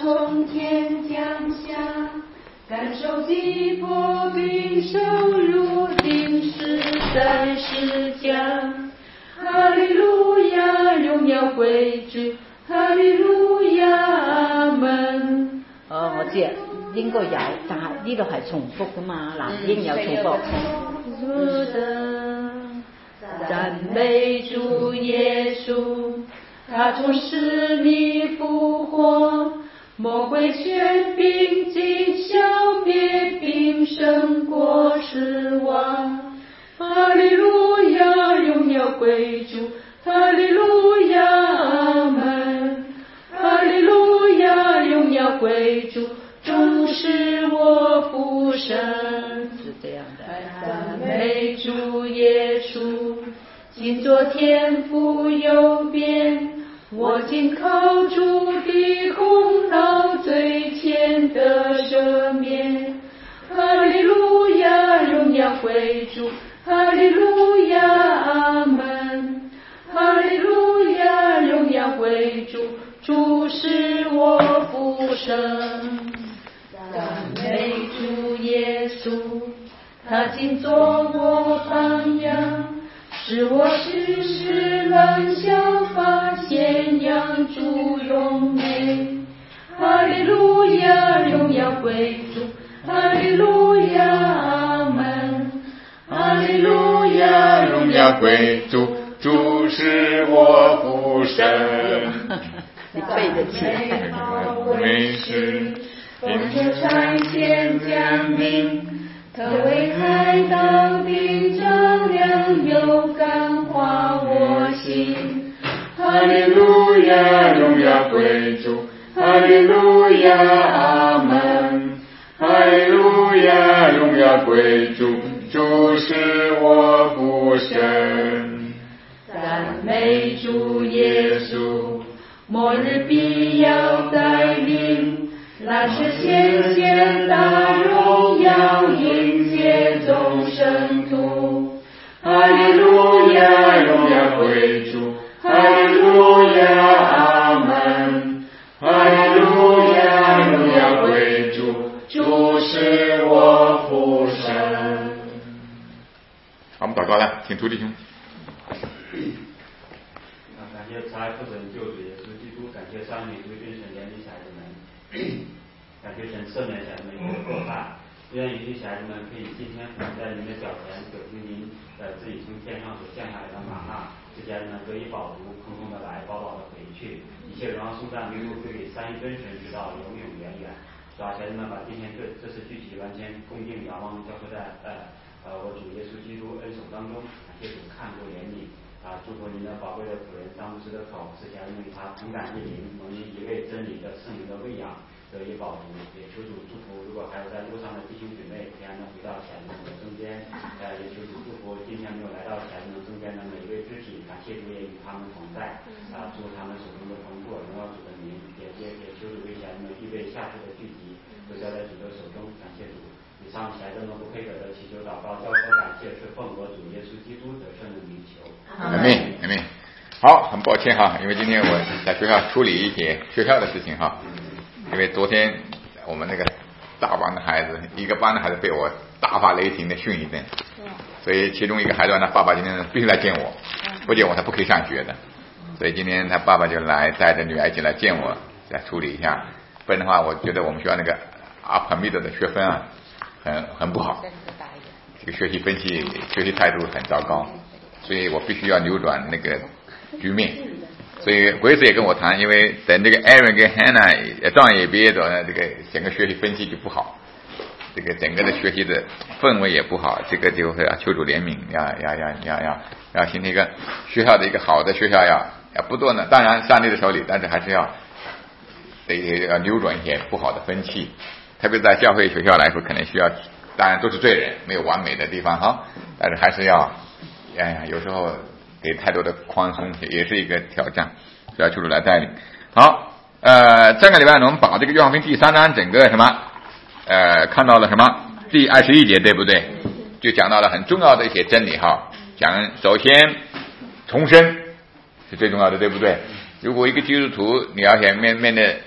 从天降下，感受饥迫并受辱，定是在世间。哈利路亚，荣耀归主，哈利路亚，阿門。 我知應該有，但係呢度係重複噶嘛，嗱應有重複。 主的讚美主耶穌，他從死裡復活，魔鬼權柄盡消滅，並勝過死亡。哈利路亞，榮耀歸主，哈利路亞，阿門。哈利路亞，榮耀歸主，主是我父神。 是這樣的。 讚美主耶穌，今作天父右邊，我今靠主的功勞，最前的赦免。哈利路亞，榮耀歸主，哈利路亞，阿門。哈利路亞，榮耀歸主，主是我父神。讚美主耶穌，他今作我榜樣，使我時時能效法宣揚主榮美。哈利路亞，榮耀歸主，哈利路亞，阿門。哈利路亞，榮耀歸主，主是我父神。 你背得起來。 為是奉着差遣降臨，特為海島的丈量，又感化我心。哈利路亞，榮耀歸主，哈利路亞，阿門。哈利路亞，榮耀歸主，主是我父神。讚美主耶穌，末日必要來臨，那時顯大榮耀，迎接眾聖徒。哈利路亞，榮耀歸主，哈利路亞，阿門。哈利路亞，榮耀歸主，主是我父神。 好，我们祷告了，请出弟兄。 感谢慈爱父神救主耶稣基督，感谢上帝归真神怜悯小孩子们，感谢神赦免小孩子们一切过犯，愿允许小孩子们可以今天伏在您的脚前，走进您自己从天上所降下来的玛纳，使家人们得以饱足，空空的来，饱饱的回去，一切荣耀颂赞名禄归给三一真神，直到永永远远。主啊，小孩子们把今天这次聚集完全恭敬仰望交托在我主耶稣基督恩手当中，感谢主看顾怜悯。祝福您的宝贵的仆人张牧师的口，使家人们与他同感一灵，蒙因一位真理的圣灵的喂养，得以饱足。也求主祝福，如果还有在路上的弟兄姊妹，平安的回到小人们的中间。也求主祝福今天没有来到小人们中间的每一位肢体，感谢主也与他们同在。祝福他们手中的工作荣耀主的名，也求主为小人们预备下次的聚集，都交在主的手中。感谢主。以上孩子们不配得的祈求祷告，交托感谢是奉我主耶稣基督得胜的名求。 阿门，阿门。好，很抱歉哈，因为今天我在学校处理一些学校的事情哈，因为昨天我们那个大班的孩子，一个班的孩子被我大发雷霆的训一顿，所以其中一个孩子呢，爸爸今天必须来见我，不见我他不可以上学的，所以今天他爸爸就来带着女儿一起来见我，再处理一下，不然的话，我觉得我们学校那个upper middle的学分啊，很不好，这个学习分析、学习态度很糟糕，所以我必须要扭转那个局面。所以鬼子也跟我谈，因为等这个 Aaron 跟 Hannah 状元毕业的，这个整个学习分析就不好，这个整个的学习的氛围也不好，这个就是要求主怜悯，要形成一个学校的一个好的学校，要不断的，当然上帝的手里，但是还是要扭转一些不好的风气。特别在教会学校来说，可能需要，当然都是罪人，没有完美的地方哈，但是还是要，有时候给太多的宽松，也是一个挑战，需要求主来带领。好，这个礼拜呢，我们把这个约翰福音第3章整个什么，看到了什么？第21节，对不对？就讲到了很重要的一些真理哈。讲首先重生是最重要的，对不对？如果一个基督徒你要想面对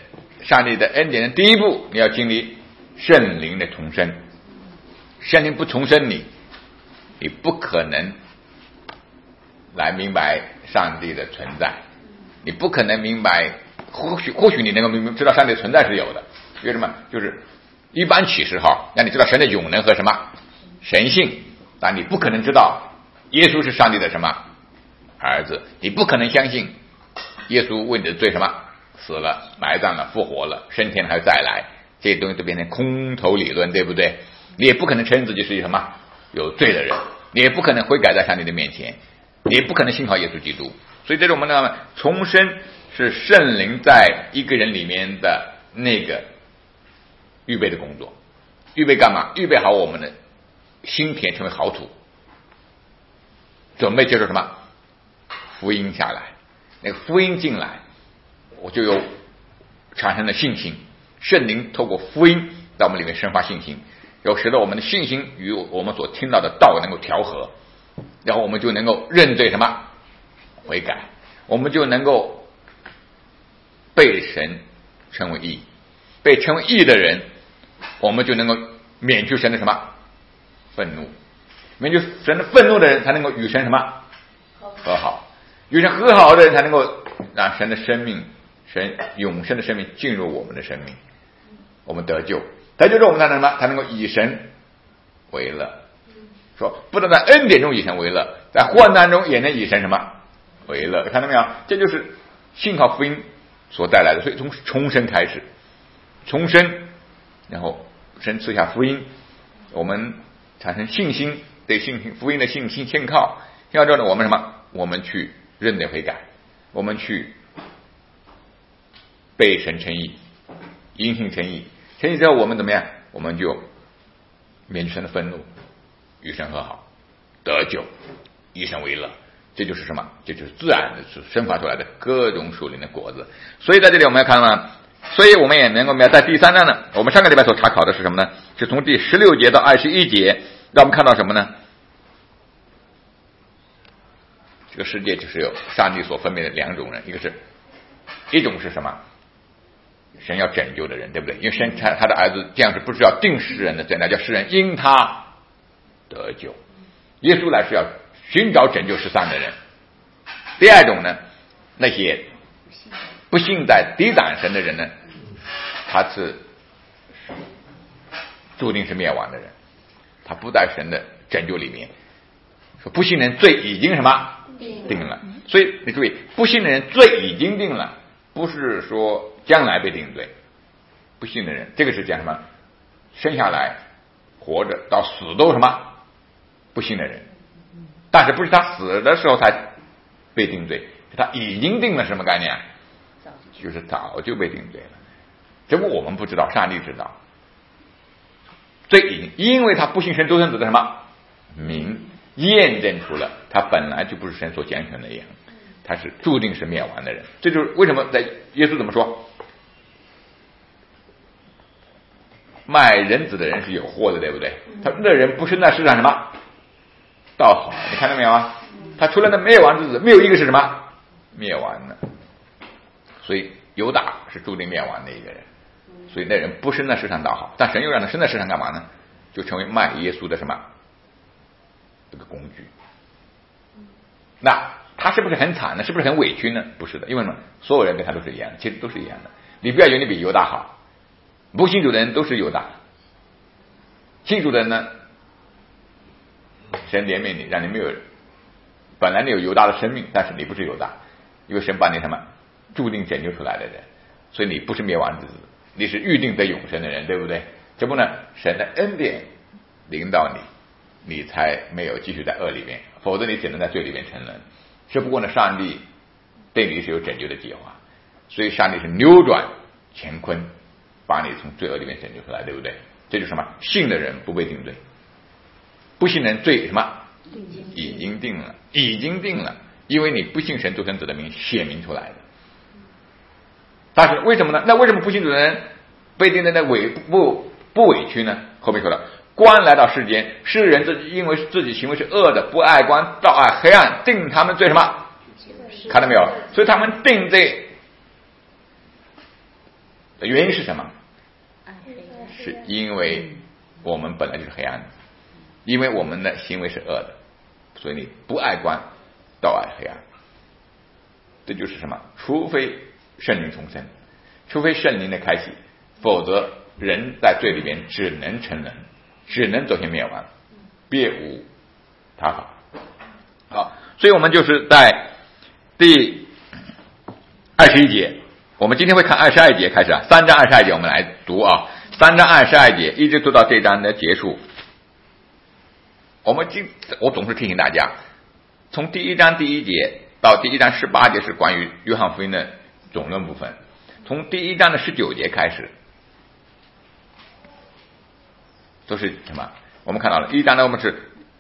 上帝的恩典的第一步，你要经历圣灵的重生。圣灵不重生你，你不可能来明白上帝的存在，你不可能明白，或许你能够知道上帝的存在是有的，为什么？就是一般启示让你知道神的永能和什么神性，但你不可能知道耶稣是上帝的什么儿子，你不可能相信耶稣为你的罪什么死了、埋葬了、复活了、升天还要再来，这些东西都变成空头理论，对不对？你也不可能承认自己是什么有罪的人，你也不可能悔改在上帝的面前，你也不可能信靠耶稣基督。所以这种我们呢，重生是圣灵在一个人里面的那个预备的工作。预备干嘛？预备好我们的心田成为好土，准备接受什么福音下来，那个福音进来，我就有产生了信心。圣灵透过福音在我们里面生发信心，然后使得我们的信心与我们所听到的道能够调和，然后我们就能够认罪什么悔改，我们就能够被神称为义。被称为义的人，我们就能够免去神的什么愤怒，免去神的愤怒的人才能够与神什么和好，与神和好的人才能够让神的生命，神永生的生命进入我们的生命，我们得救。得救之后我们才能什么？才能够以神为乐。说不但在恩典中以神为乐，在患难中也能以神什么为乐。看到没有？这就是信靠福音所带来的。所以从重生开始，重生，然后神赐下福音，我们产生信心，对信心福音的信心信靠。信靠之后呢，我们什么？我们去认罪悔改，我们去被神称义，因信称义。称义之后我们怎么样？我们就免去神的愤怒，与神和好，得救，以神为乐。这就是什么？这就是自然的生发出来的各种属灵的果子。所以在这里我们要看到，所以我们也能够在第3章呢，我们上个礼拜所查考的是什么呢？是从第16节到21节，让我们看到什么呢？这个世界就是有上帝所分别的2种人，一种是什么？神要拯救的人，对不对？因为神他的儿子这样是不是要定世人的罪，那叫世人因他得救。耶稣来是要寻找拯救世上的人。第二种呢，那些不信在抵挡神的人呢，他是注定是灭亡的人，他不在神的拯救里面。说不信人罪已经什么定了，所以你注意，不信的人罪已经定了，不是说将来被定罪。不信的人，这个是讲什么？生下来活着到死都什么不信的人，但是不是他死的时候才被定罪，是他已经定了什么概念？就是早就被定罪了。这不我们不知道，上帝知道。罪已经，因为他不信神独生子的什么名，验证出了他本来就不是神所拣选的羊，他是注定是灭亡的人。这就是为什么在耶稣怎么说，卖人子的人是有祸的，对不对？他那人不是那世上什么道好，你看到没有啊？他除了那灭亡之子，没有一个是什么灭亡的。所以犹大是注定灭亡的一个人，所以那人不是那世上道好，但神又让他生在世上干嘛呢？就成为卖耶稣的什么这个工具。那他是不是很惨呢？是不是很委屈呢？不是的，因为什么？所有人跟他都是一样的，其实都是一样的。你不要以为你比犹大好，不信主的人都是犹大，信主的人呢，神怜悯你，让你没有本来你有犹大的生命，但是你不是犹大，因为神把你什么注定拯救出来的人，所以你不是灭亡之子，你是预定得永生的人，对不对？这不呢，神的恩典领导你，你才没有继续在恶里面，否则你只能在罪里面沉沦。只不过呢，上帝对你是有拯救的计划，所以上帝是扭转乾坤，把你从罪恶里面拯救出来，对不对？这就是什么？信的人不被定罪，不信人罪什么已经定了，已经定了，因为你不信神独生子的名写明出来的。但是为什么呢？那为什么不信主的人被定的那不委屈呢？后面说了，光来到世间，世人自己因为自己行为是恶的，不爱光，倒爱黑暗，定他们罪什么？看到没有？所以他们定罪原因是什么？是因为我们本来就是黑暗的，因为我们的行为是恶的，所以你不爱光，倒爱黑暗。这就是什么？除非圣灵重生，除非圣灵的开启，否则人在罪里边只能沉沦，只能走向灭亡，别无他法。好，所以我们就是在第21节，我们今天会看22节开始啊，3章22节我们来读啊，3章22节一直读到这章的结束。我总是提醒大家，从第1章第1节到第1章18节是关于约翰福音的总论部分，从第1章的19节开始都是什么？我们看到了1章呢，我们是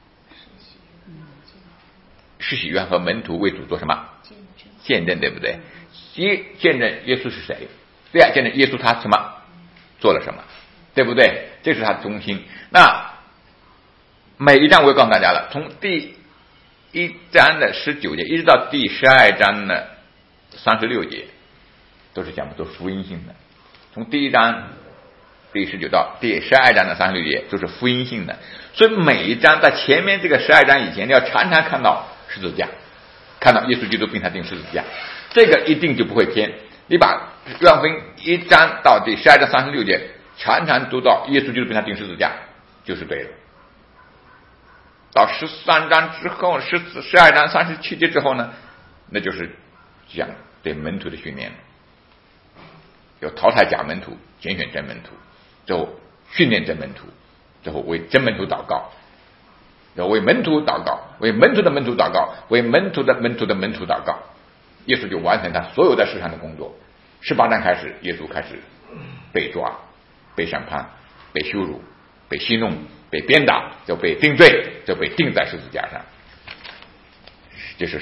施洗约翰和门徒为主做什么？见证，对不对？一见证耶稣是谁，第二见证耶稣他什么做了什么，对不对？这是他的中心。那每一章我也告诉大家了，从第1章的19节一直到第12章的36节都是讲的都是福音性的，从第1章第19到第12章的36节都是福音性的。所以每一章在前面这个12章以前，你要常常看到十字架，看到耶稣基督并他钉十字架，这个一定就不会偏。你把约翰福音1章到第12章36节常常读到耶稣基督并他钉十字架，就是对了。到13章之后12章37节之后呢，那就是讲对门徒的训练，有淘汰假门徒，拣选真门徒，最后训练真门徒，最后为真门徒祷告，要为门徒祷告，为门徒的门徒祷告，为门徒的门徒的门徒祷告。耶稣就完成他所有在世上的工作。18章开始，耶稣开始被抓、被审判、被羞辱、被戏弄、被鞭打，就被定罪，就被钉在十字架上。这是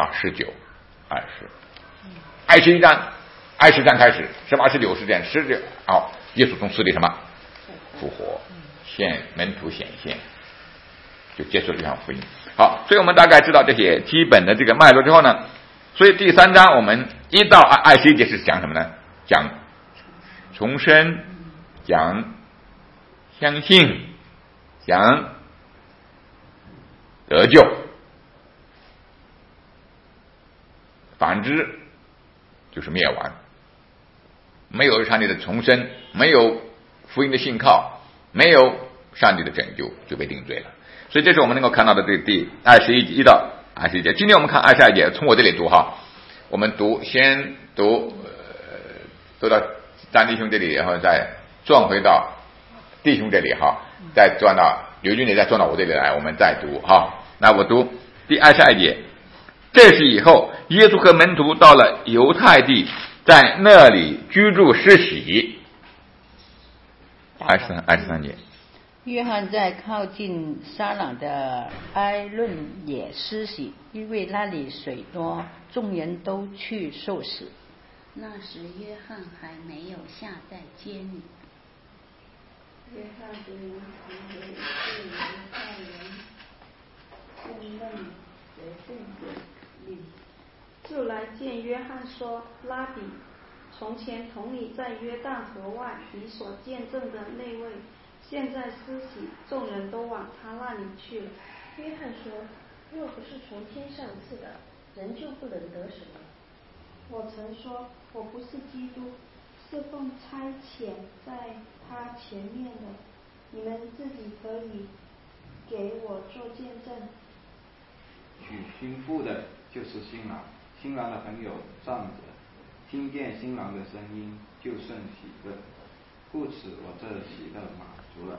18、19、20。20章开始，18、19、20好，耶稣从死里什么复活，向门徒显现，就结束了约翰福音。好，所以我们大概知道这些基本的这个脉络之后呢，所以第3章我们1到21节是讲什么呢？讲重生，讲相信，讲得救。反之就是灭亡。没有上帝的重生，没有福音的信靠，没有上帝的拯救，就被定罪了。所以这是我们能够看到的这第21到21节。今天我们看22节，从我这里读哈，我们先读到张弟兄这里，然后再转回到弟兄这里哈，再转到刘军这里，再转到我这里来，我们再读哈。那我读第22节，这是以后耶稣和门徒到了犹太地，在那里居住施洗。23节， 约翰在靠近撒冷的埃论也施洗，因为那里水多，众人都去受洗。 那时约翰还没有下在监里。 约翰的名字为对犹太人公认决定的理，就来见约翰说：拉比，从前同你在约旦河外你所见证的那位，现在施洗，众人都往他那里去了。 约翰说：若不是从天上赐的，人就不能得什么。 我曾说，我不是基督，是奉差遣在他前面的，你们自己可以给我做见证。 娶新妇的就是新郎，新郎的朋友站着，听见新郎的声音，就甚喜乐，故此我这喜乐满足了。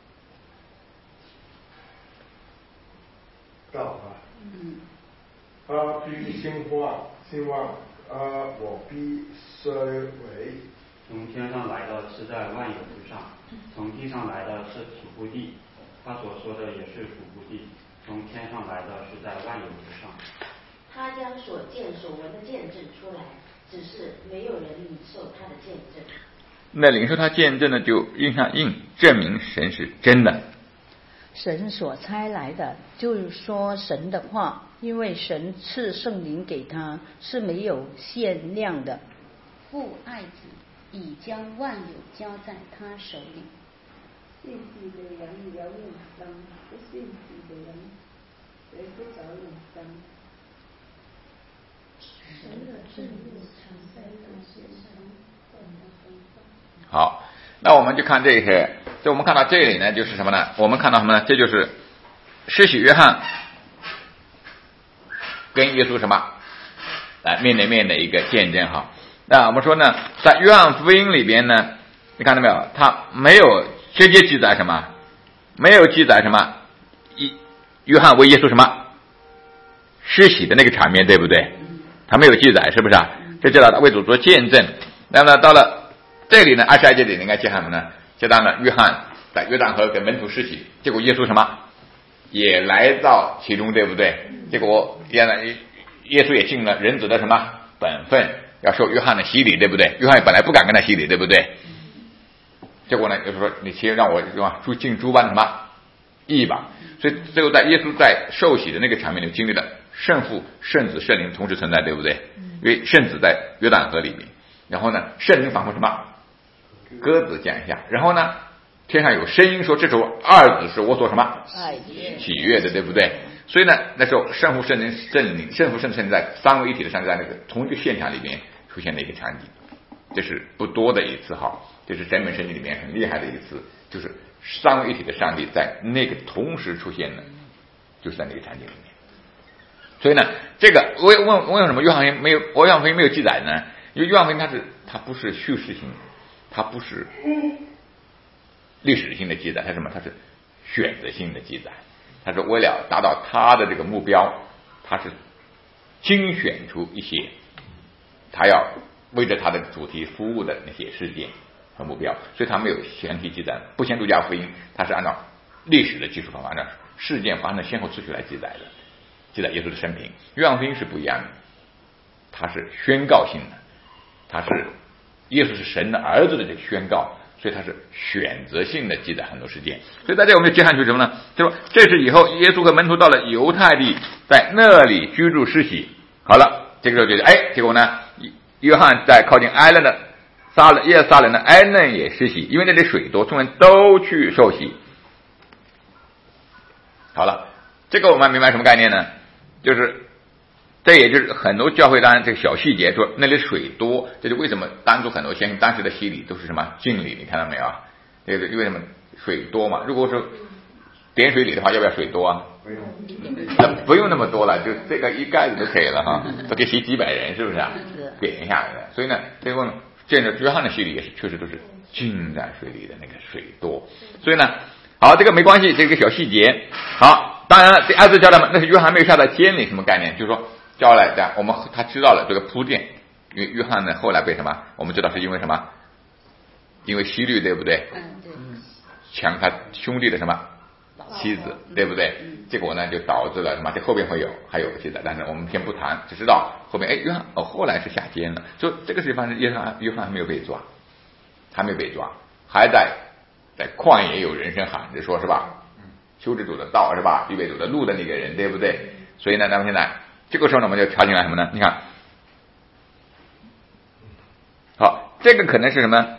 道他必兴旺，我必衰微。 从天上来的是在万有之上，从地上来的是土不地。他所说的也是土不地，从天上来的是在万有之上。 他将所见所闻的见证出来，只是没有人领受他的见证。 那领受他见证的就印上印，证明神是真的。 神所差来的，就是说神的话，因为神赐圣灵给他，是没有限量的。 父爱子， 已将万有交在他手里。 信主的人有永生，不信主的人谁不着永生？神的正义常在他身上，永不分散。 好，那我们就看这些，就我们看到这里呢，就是什么呢？我们看到什么呢？这就是施洗约翰跟耶稣什么面对面的一个见证哈。那我们说呢，在约翰福音里边呢，你看到没有？他没有直接记载什么，没有记载什么约翰为耶稣什么施洗的那个场面，对不对？他没有记载，是不是啊？就知道他为主做见证。那么到了这里呢，22节里应该记什么呢？记到了约翰在约旦河给门徒施洗，结果耶稣什么也来到其中，对不对？结果耶稣也尽了人子的什么本分，要受约翰的洗礼，对不对？约翰本来不敢跟他洗礼，对不对？结果呢，就是说你先让我尽诸般什么义吧。所以最后在耶稣在受洗的那个场面里经历了圣父、圣子、圣灵同时存在，对不对？因为圣子在约旦河里面，然后呢，圣灵仿佛什么鸽子降下，然后呢，天上有声音说：“这首二子是我所什么喜悦的，对不对？”所以呢，那时候圣父、圣灵、圣父、圣灵在三位一体的上，在那个同一个现场里面出现了一个场景，这是不多的一次哈，这是整本圣经里面很厉害的一次，就是三位一体的上帝在那个同时出现的，就是在那个场景里面。所以呢，这个我为什么约翰福音没有记载呢？因为约翰福音它不是叙事性，它不是历史性的记载，它是什么？它是选择性的记载。它是为了达到他的这个目标，他是精选出一些他要为着他的主题服务的那些事件和目标，所以他没有详细记载，不像路加福音，他是按照历史的技术方法，按照事件发生的先后次序来记载的，记载耶稣的生平。约翰福音是不一样的，它是宣告性的，它是耶稣是神的儿子的这个宣告，所以它是选择性的记载很多事件。所以在这我们就接上去什么呢？就说这是以后耶稣和门徒到了犹太地，在那里居住施洗。好了，这个时候就结果呢，约翰在靠近埃勒的耶路撒冷的埃嫩也施洗，因为那里水多，众人都去受洗。好了，这个我们明白什么概念呢？就是这也就是很多教会当然这个小细节，说那里水多，这就为什么当初很多先生当时的洗礼都是什么浸礼，你看到没有啊？这个因为什么水多嘛？如果说点水礼的话，要不要水多啊？不用那么多了，就这个一盖子就可以了哈，都可以洗几百人，是不是啊？点下来的。所以呢，这个见着约翰的洗礼也是确实都是浸在水里的那个水多。所以呢，好，这个没关系，这个小细节。好，当然了，这二次叫他们，那是约翰没有下到监里，什么概念？就是说叫来的，他知道了这个铺垫，因为约翰呢后来被什么？我们知道是因为什么？因为希律，对不对？抢他兄弟的什么妻子，对不对？结果呢就导致了什么？这后边还有记载，但是我们先不谈，只知道后面约翰后来是下监了，就这个地方是约翰还没有被抓，还没被抓，还在旷野有人声喊着说，是吧？修治主的道，是吧？预备主的路的那个人，对不对？所以呢，咱们现在这个时候呢，我们就查进来什么呢？你看，好，这个可能是什么？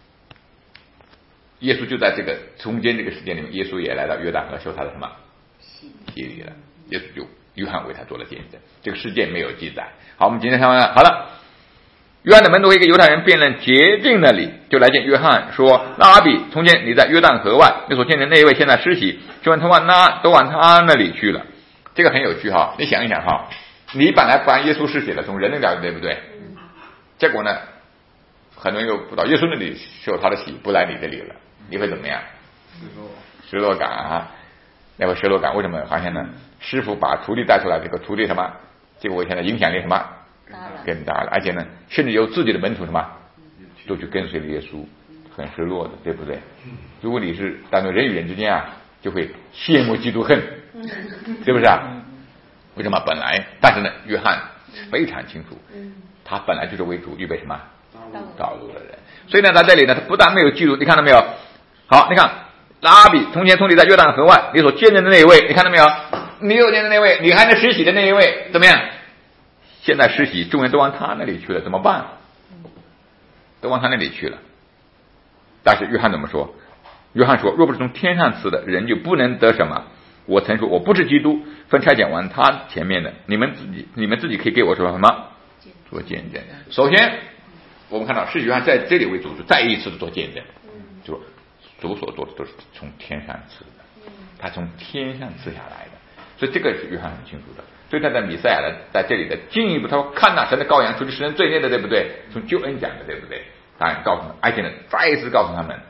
耶稣就在这个中间这个时间里面，耶稣也来到约旦河受他的什么洗礼了。耶稣就约翰为他做了见证，这个事件没有记载。好，我们今天看完了。好了，约翰的门徒一个犹太人辩论洁净的理，就来见约翰说：“拉比，从前你在约旦河外，你所见的那一位现在施洗，就问他都往他那里去了。”这个很有趣哈，你想一想哈，你本来帮耶稣施洗了，从人的角度对不对？结果呢，很多人又不到耶稣那里受他的洗，不来你这里了。你会怎么样？失落感啊！那会失落感，为什么发现呢？师傅把徒弟带出来，这个徒弟什么？结果现在影响力什么？更大了，而且呢，甚至有自己的门徒什么，都去跟随了耶稣，很失落的，对不对？如果你是当中人与人之间啊，就会羡慕嫉妒恨，是不是啊？为什么？但是呢，约翰非常清楚，他本来就是为主预备什么道路的人，所以呢，在这里呢，他不但没有记录，你看到没有？好，你看拉比，从前你在约旦河外，你所见证的那一位，你看到没有？你所见的那位，你还能施洗的那一位，怎么样？现在施洗，众人都往他那里去了，怎么办？ 都往他那里去了。但是约翰怎么说？约翰说，若不是从天上赐的，人就不能得什么。我曾说我不是基督，分差遣完他前面的，你们自己可以给我说什么做见证。首先我们看到是约翰在这里为主再一次的做见证，就主所做的都是从天上赐的，他从天上赐下来的，所以这个是约翰很清楚的。所以他在弥赛亚的在这里的进一步，他说看哪神的羔羊，除去世人罪孽的，对不对？从救恩讲的，对不对？当然告诉埃及人，再一次告诉他们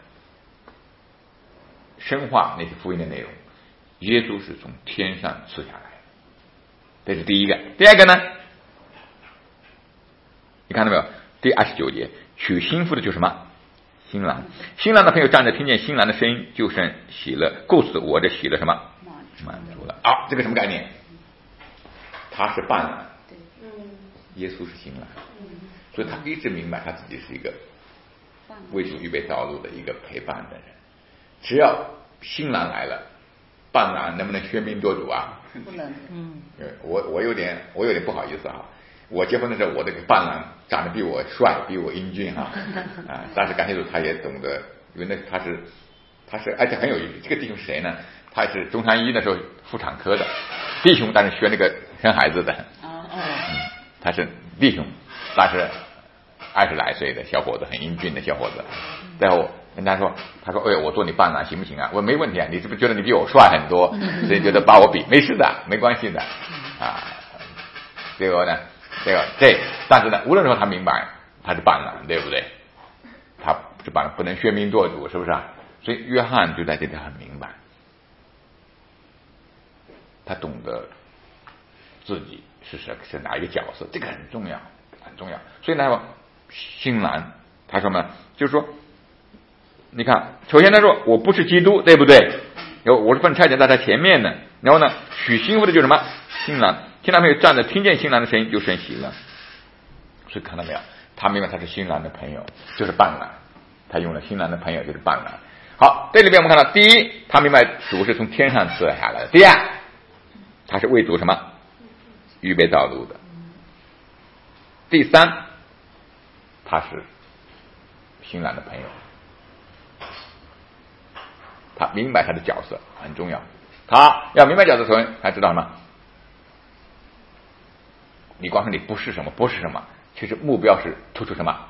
深化那些福音的内容，耶稣是从天上赐下来的，这是第一个。第二个呢，你看到没有？第29节，娶新妇的就是什么？新郎。新郎的朋友站着，听见新郎的声音，就生喜乐，故此我的喜乐什么满足了啊！这个什么概念？他是伴郎，耶稣是新郎，所以他一直明白他自己是一个为主预备道路的一个陪伴的人。只要新郎来了，伴郎能不能喧宾夺主啊？ 不能。 我有点不好意思啊。我结婚的时候，我这个伴郎长得比我帅，比我英俊啊，但是感谢主，他也懂得，因为那他是，而且很有意思。这个弟兄是谁呢？他是中山医的时候妇产科的弟兄，但是学那个生孩子的。他是弟兄，但是20来岁的小伙子，很英俊的小伙子。最后人家说，他说，哎，我做你伴郎行不行啊？我说没问题啊，你是不是觉得你比我帅很多，所以觉得把我比？没事的，没关系的啊。结果呢？但是呢，无论如何他明白他是伴郎，对不对？他是伴郎，不能喧宾夺主，是不是啊？所以约翰就在这里很明白，他懂得自己是哪一个角色，这个很重要，很重要。所以呢，新郎他说呢，就是说，你看，首先他说我不是基督，对不对？我是分差遣在他前面的，然后呢，娶新妇的就是什么？新郎。听到没有？站着听见新郎的声音就生喜乐。所以看到没有？他明白他是新郎的朋友，就是伴郎。他用了新郎的朋友就是伴郎。好，这里面我们看到，第一，他明白主是从天上赐下来的；第二，他是为主什么预备道路的；第三，他是新郎的朋友。他明白他的角色很重要。他要明白角色，首先他知道什么？你光说你不是什么，其实目标是突出什么？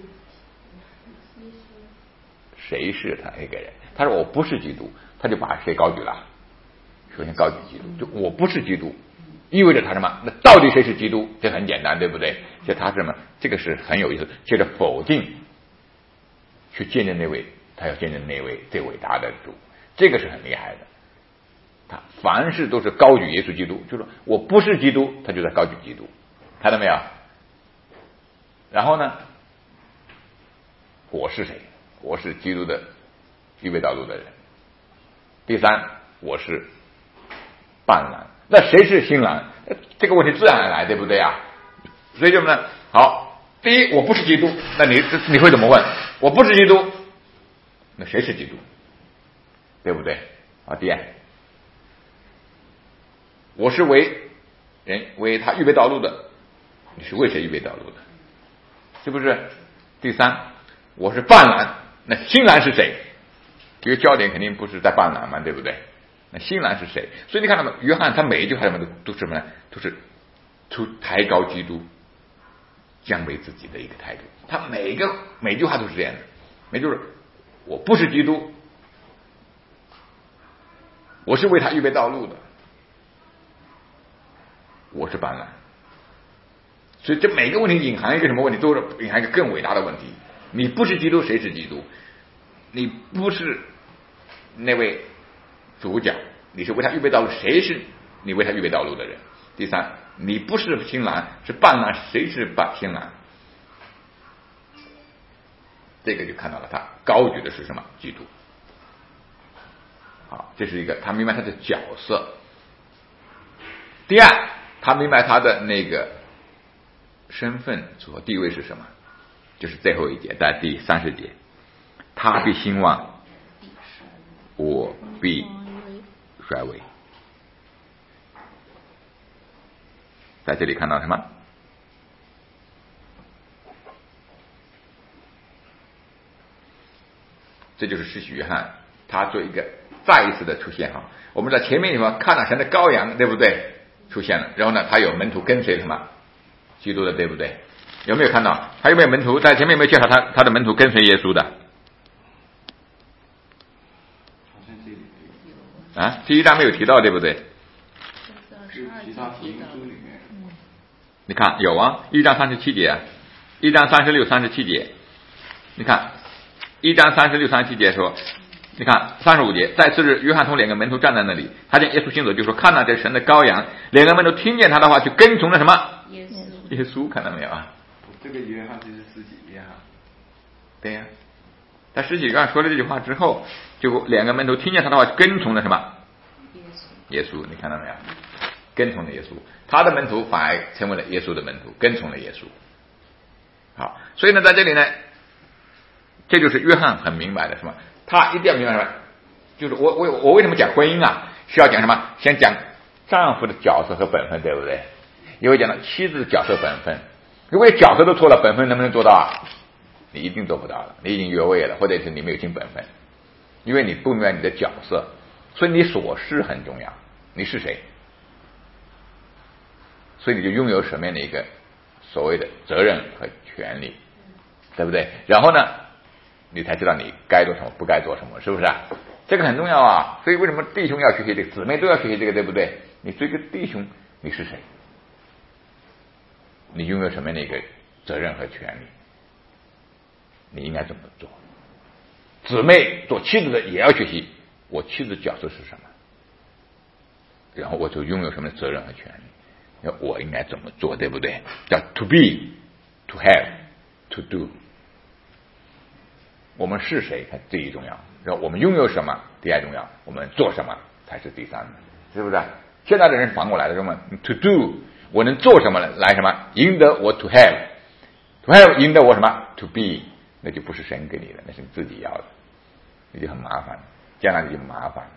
谁是他那个人？他说我不是基督，他就把谁高举了？首先高举基督，就我不是基督，意味着他什么？那到底谁是基督？这很简单，对不对？就他是什么？这个是很有意思。接着否定，去见证那位，他要见证那位最伟大的主，这个是很厉害的。他凡事都是高举耶稣基督，就是说我不是基督，他就在高举基督，看到没有？然后呢，我是谁？我是基督的预备道路的人。第三，我是伴郎。那谁是新郎？这个问题自然而然，对不对啊？所以什么呢？好，第一，我不是基督，那你会怎么问？我不是基督，那谁是基督？对不对？好，第二，我是为他预备道路的，你是为谁预备道路的？是不是？第三，我是伴郎，那新郎是谁？这个焦点肯定不是在伴郎嘛，对不对？那新郎是谁？所以你看到吗？约翰他每一句话里面都是什么呢？都是抬高基督，降卑自己的一个态度。他每句话都是这样的，也就是我不是基督，我是为他预备道路的，我是伴郎。所以这每个问题隐含一个什么问题？都是隐含一个更伟大的问题。你不是基督，谁是基督？你不是那位主角，你是为他预备道路，谁是你为他预备道路的人？第三，你不是新郎，是伴郎，谁是新郎？这个就看到了，他高举的是什么？基督。好，这是一个他明白他的角色。第二，他明白他的那个身份和地位是什么？就是最后一节，在第30节，他必兴旺，我必衰微。在这里看到什么？ 这就是施洗约翰他做一个再一次的出现哈。我们在前面什么看到神的羔羊，对不对？出现了，然后呢，他有门徒跟随什么基督的，对不对？有没有看到？还有没有门徒在前面有没有介绍他的门徒跟随耶稣的？啊，第一章没有提到，对不对？ 其他提书里面， 你看有啊，1章37节，1章36、37节，你看1章36、37节说，你看35节，在次日，约翰同2个门徒站在那里，他见耶稣行走，就说：“看到这神的羔羊。”2个门徒听见他的话，就跟从了什么？耶稣，看到没有啊？ 这个约翰就是施洗约翰。 对呀，他施洗约翰说了这句话之后，就2个门徒听见他的话，跟从了什么？耶稣，你看到没有？跟从了耶稣，他的门徒反而成为了耶稣的门徒，跟从了耶稣。好，所以呢，在这里呢，这就是约翰很明白的什么？他一定要明白什么？就是我为什么讲婚姻啊？需要讲什么？先讲丈夫的角色和本分，对不对？因为讲到妻子的角色本分，如果角色都错了，本分能不能做到啊？你一定做不到了，你已经越位了，或者是你没有尽本分，因为你不明白你的角色，所以你所是很重要，你是谁？所以你就拥有什么样的一个所谓的责任和权利，对不对？然后呢，你才知道你该做什么，不该做什么，是不是啊？这个很重要啊！所以为什么弟兄要学习这个，姊妹都要学习这个，对不对？你做一个弟兄，你是谁？你拥有什么样的一个责任和权利？你应该怎么做？姊妹做妻子的也要学习，我妻子角色是什么？然后我就拥有什么责任和权利？我应该怎么做，对不对？叫 to be, to have, to do。我们是谁才第一重要，然后我们拥有什么第二重要，我们做什么才是第三的，是不是？现在的人反过来了，什么 to do， 我能做什么来什么赢得我 to have 赢得我什么 to be， 那就不是神给你的，那是你自己要的，你就很麻烦，将来你就麻烦，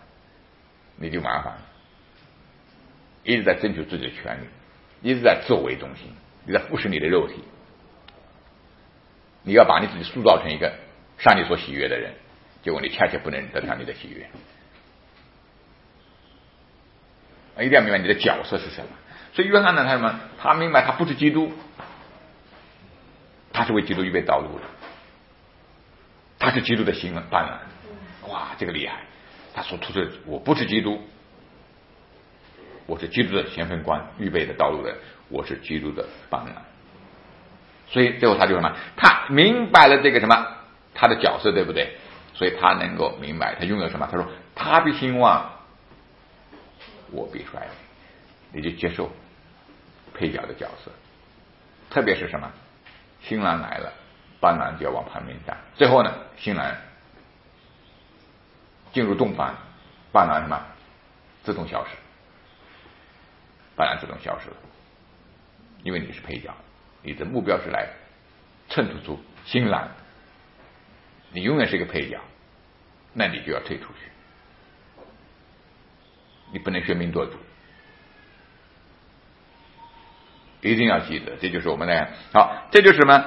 一直在争取自己的权利，一直在自我为中心，你在忽视你的肉体，你要把你自己塑造成一个上帝所喜悦的人，结果你恰恰不能得上你的喜悦。一定要明白你的角色是什么。所以约翰呢，他什么？他明白他不是基督，他是为基督预备道路的，他是基督的新伴郎。哇，这个厉害！他所出的，我不是基督，我是基督的先锋官，预备的道路的，我是基督的伴郎。所以最后他就什么？他明白了这个什么？他的角色，对不对？所以他能够明白他拥有什么。他说：“他必兴旺，我必衰微。”你就接受配角的角色，特别是什么？新郎来了，伴郎就要往旁边站。最后呢，新郎进入洞房，伴郎什么？自动消失，伴郎自动消失了，因为你是配角，你的目标是来衬托出新郎。你永远是一个配角，那你就要退出去，你不能喧宾夺主，一定要记得，这就是我们的好，这就是什么？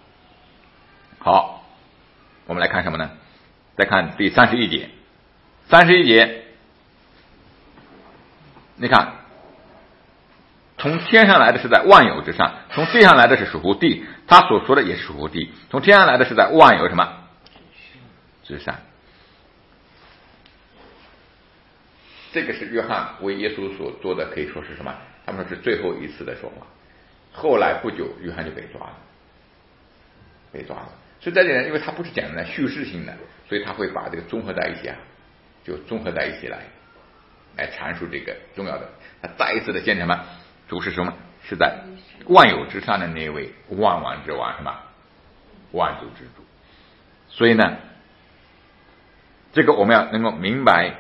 好，我们来看什么呢？再看第31节，31节，你看，从天上来的是在万有之上，从地上来的是属乎地，他所说的也是属乎地，从天上来的是在万有什么之上。这个是约翰为耶稣所做的，可以说是什么？他们说是最后一次的说话。后来不久，约翰就被抓了。所以在这里，因为他不是讲的叙事性的，所以他会把这个综合在一起啊，就综合在一起来阐述这个重要的。他再一次的见什么？主是什么？是在万有之上的那位万王之王，什么？万主之主。所以呢，这个我们要能够明白，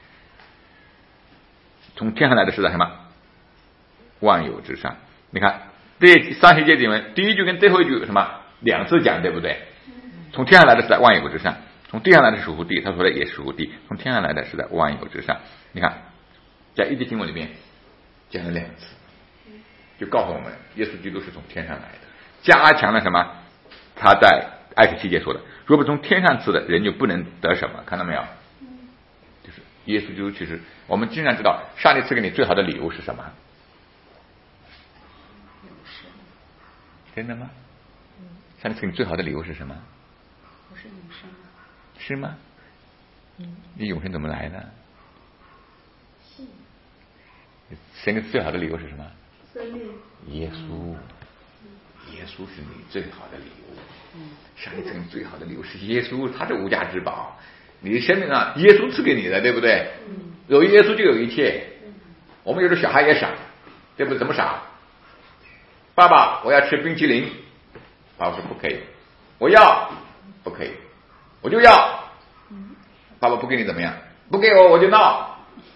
从天上来的是在什么？万有之上。你看这30节里面，第一句跟最后一句有什么？两次讲，对不对？从天上来的是在万有之上，从地上来的是属乎地，他说的也是属乎地，从天上来的是在万有之上。你看，在一节经文里面讲了2次，就告诉我们，耶稣基督是从天上来的，加强了什么？他在 27节说的，若不从天上赐的，人就不能得什么，看到没有？就是耶稣基督。其实我们经常知道，上帝赐给你最好的礼物是什么？真的吗？上帝赐给你最好的礼物是什么？ 不是永生吗？ 是吗？你永生怎么来的？神给最好的礼物是什么？耶稣。耶稣是你最好的礼物。上帝赐给你最好的礼物是耶稣，他是无价之宝。你的生命啊，耶稣赐给你的，对不对？有耶稣就有一切。我们有的小孩也傻，对不对？怎么傻？爸爸，我要吃冰淇淋。爸爸说不可以。我要，不可以。我就要。爸爸不给你怎么样？不给我就闹。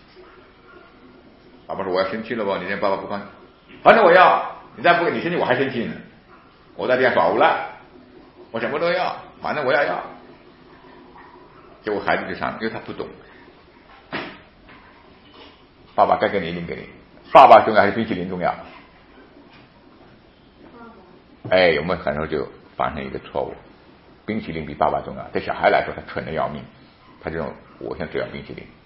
爸爸说我要生气了吧？你让爸爸不高兴。反正我要，你再不给你生气，我还生气呢。我在这样耍无赖，我什么都要，反正我要。结果孩子就上，因为他不懂。爸爸该给你一定给你，爸爸重要还是冰淇淋重要？哎，有没有很多就发生一个错误？冰淇淋比爸爸重要。对小孩来说，他蠢得要命，他这种我现在只要冰淇淋。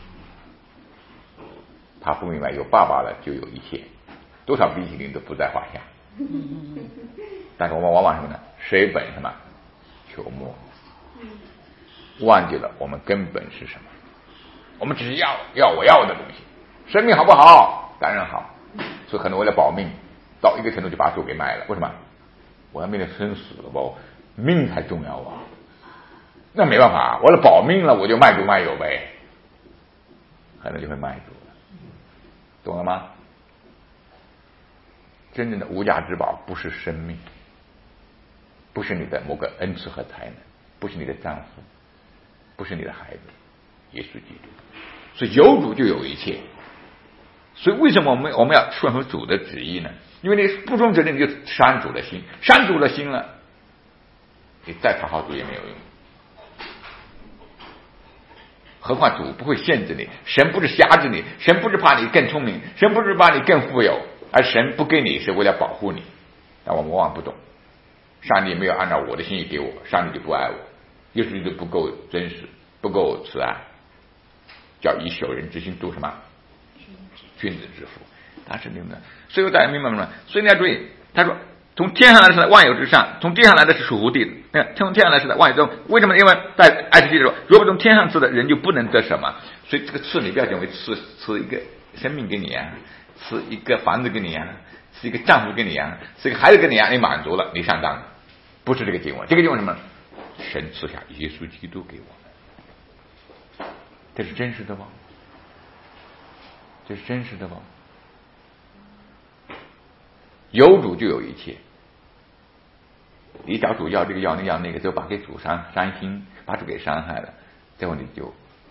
他不明白有爸爸了就有一切，多少冰淇淋都不在话下。但是我们往往什么呢？谁本什么求末，忘记了我们根本是什么。我们只是要我要的东西。生命好不好？当然好。所以很多为了保命，到一个程度就把主给卖了。为什么？我要面对生死了吧，命才重要啊。那没办法，我了保命了，我就卖主卖友呗。可能就会卖主了，懂了吗？真正的无价之宝不是生命，不是你的某个恩赐和才能，不是你的丈夫，不是你的孩子，耶稣基督。所以有主就有一切。所以为什么我们要顺服主的旨意呢？因为你不顺服主，你就伤主的心，伤主的心了，你再讨好主也没有用。何况主不会限制你，神不是辖制你，神不是怕你更聪明，神不是怕你更富有，而神不给你是为了保护你。但我们往往不懂，上帝没有按照我的心意给我，上帝就不爱我，耶稣就不够真实，不够慈爱，叫以小人之心度什么君子之福。他是明白，所以大家明白吗？所以你要注意，他说从天上来的是在万有之上，从天上来的是属乎地的，从天上来是在万有中。为什么？因为在27节说，如果从天上赐的人就不能得什么。所以这个赐你不要认为赐一个生命给你啊，赐一个房子给你啊，赐一个丈夫给你啊，赐一个孩子给你啊，你满足了，你上当了。不是这个经文，这个经文什么？神赐下耶稣基督给我们，这是真实的吗？这是真实的吗？有主就有一切。你找主要这个要那个要那个，就把给主伤心，把主给伤害了，最后你就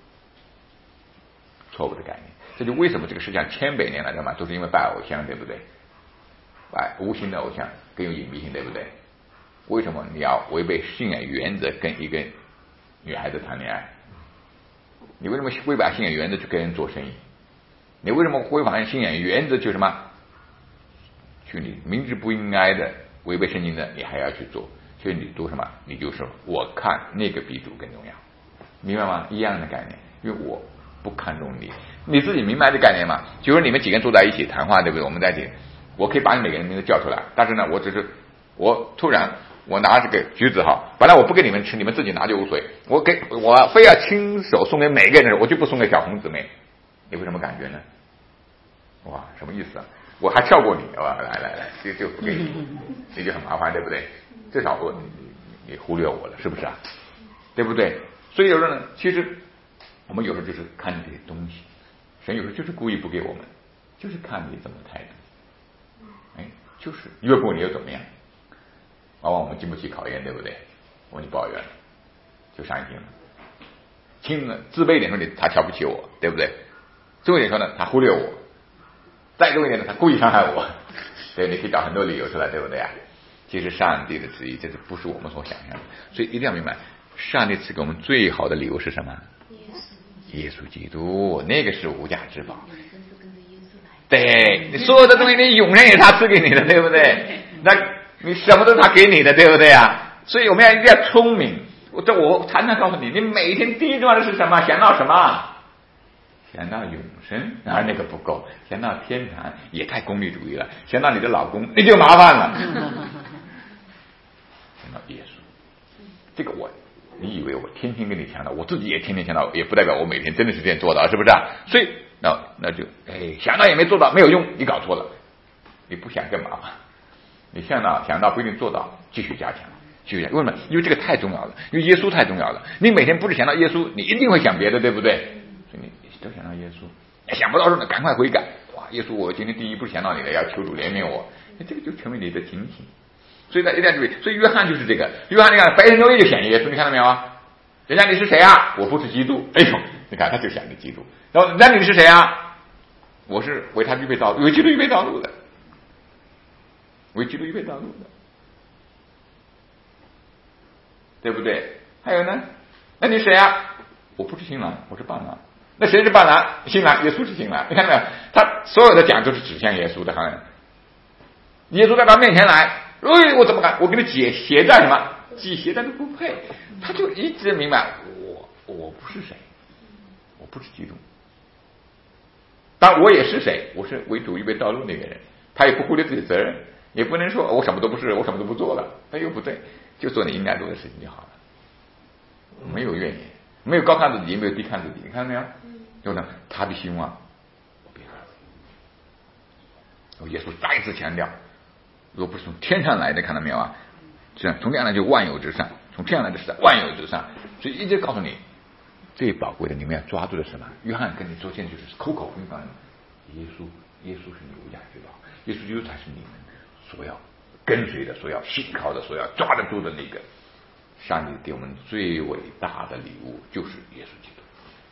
错误的概念。这就为什么这个世界上千百年来的嘛，都是因为拜偶像，对不对？拜无形的偶像更有隐蔽性，对不对？为什么你要违背信仰原则跟一个女孩子谈恋爱？你为什么违背信仰原则去跟人做生意？你为什么违反信仰原则去什么？去你明知不应该的违背圣经的，你还要去做，所以你做什么？你就说我看那个比主更重要，明白吗？一样的概念，因为我不看重你，你自己明白这概念吗？就是你们几个人坐在一起谈话，对不对？我们在一起，我可以把你每个人名字叫出来，但是呢，我突然我拿这个橘子哈，本来我不给你们吃，你们自己拿就无所谓，我非要亲手送给每个人，我就不送给小红姊妹，你会什么感觉呢？哇，什么意思啊？我还跳过你，来，就不给你，你就很麻烦，对不对？至少你忽略我了，是不是啊？对不对？所以有时候呢，其实我们有时候就是看这些东西，神有时候就是故意不给我们，就是看你怎么态度。哎，就是越过你又怎么样？往往我们经不起考验，对不对？我你抱怨了，就伤心了。轻了，自卑一点说他瞧不起我，对不对？重一点说呢，他忽略我。再重一点呢，他故意伤害我，对，你可以找很多理由出来，对不对啊？其实上帝的旨意，这是不是我们所想象的？所以一定要明白，上帝赐给我们最好的礼物是什么？耶稣基督，那个是无价之宝。对，你所有的东西，你永生也是他赐给你的，对不对？那你什么都是他给你的，对不对啊？ 所以我们一定要聪明。我常常告诉你，你每天第一重要的是什么？想到什么？想到永生，然而那个不够，想到天堂也太功利主义了，想到你的老公那就麻烦了。想到耶稣，这个你以为我天天跟你强调，我自己也天天强调，也不代表我每天真的是这样做到，是不是啊？所以那就想到也没做到，没有用，你搞错了。你不想干嘛嘛？你想到不一定做到，继续加强。为什么？因为这个太重要了，因为耶稣太重要了。你每天不是想到耶稣，你一定会想别的，对不对？所以你都想到耶稣，想不到时候呢，赶快悔改。哇，耶稣，我今天第一步想到你了，要求主怜悯我，这个就成为你的警醒。所以呢，一定要注意。所以约翰就是这个，约翰你看白天中夜就想耶稣，你看到没有啊？人家你是谁啊？我不是基督。哎呦，你看他就想着基督。然后人家你是谁啊？我是为他预备道路，为基督预备道路的，为基督预备道路的。对不对？还有呢？那你谁啊？我不是新郎，我是伴郎。那谁是伴郎？新郎，耶稣是新郎。你看到没有？他所有的讲都是指向耶稣的，好像耶稣在他面前来，我怎么敢？我给你写在什么？写在都不配。他就一直明白，我不是谁，我不是基督。但我也是谁？我是为主预备道路那个人。他也不忽略自己的责任，也不能说我什么都不是，我什么都不做了，那又不对。就做你应该做的事情就好了，没有怨言，没有高看自己，也没有低看自己，你看到没有？就呢，他必希望别看自己。耶稣再一次强调，如果不是从天上来的，看到没有啊？这样从天上来就万有之上，从天上来的是在万有之上，所以一直告诉你，最宝贵的你们要抓住的是什么？约翰跟你说现在就是口口声声，耶稣是你无价之宝，耶稣基督才是你们所要跟随的，所要信靠的，所要抓得住的那个。上帝给我们最伟大的礼物就是耶稣基督，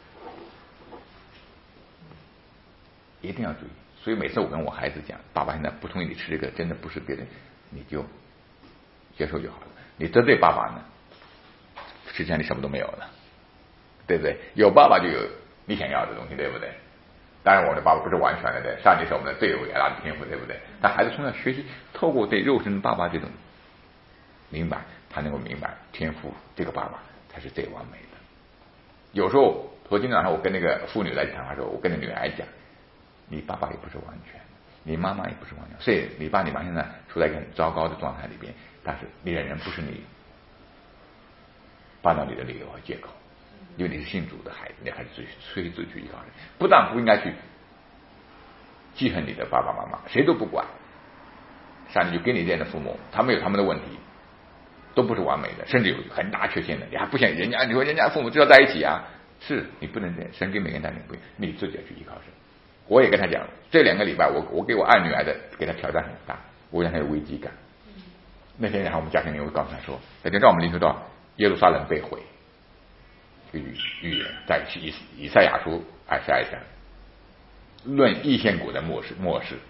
一定要注意。所以每次我跟我孩子讲，爸爸现在不同意你吃这个，真的不是别的，你就接受就好了。你得罪爸爸呢，实际上你什么都没有了，对不对？有爸爸就有你想要的东西，对不对？当然我们的爸爸不是完全的，对，上帝是我们的最伟大的天赋，对不对？但孩子从小学习，透过对肉身爸爸这种明白，他能够明白天赋这个爸爸才是最完美的。有时候昨天晚上我跟那个妇女来谈话的时候，我跟那女孩讲，你爸爸也不是完全，你妈妈也不是完全，所以你爸你妈现在处在一个很糟糕的状态里边，但是你仍然不是你绊倒你的理由和借口，因为你是信主的孩子，你还是随自去依靠人，不但不应该去记恨你的爸爸妈妈，谁都不管，上帝就给你这样的父母，他们有他们的问题，都不是完美的，甚至有很大缺陷的，你还不像人家，你说人家父母就要在一起啊，是你不能这样，神给每个人带领不一样，你自己要去依靠神。我也跟他讲，这2个礼拜我给我爱女儿的给他挑战很大，我让他有危机感。那天然后我们家庭里我告诉他说，那天让我们领受到耶路撒冷被毁预言，在以赛亚书22章论异县国的末世。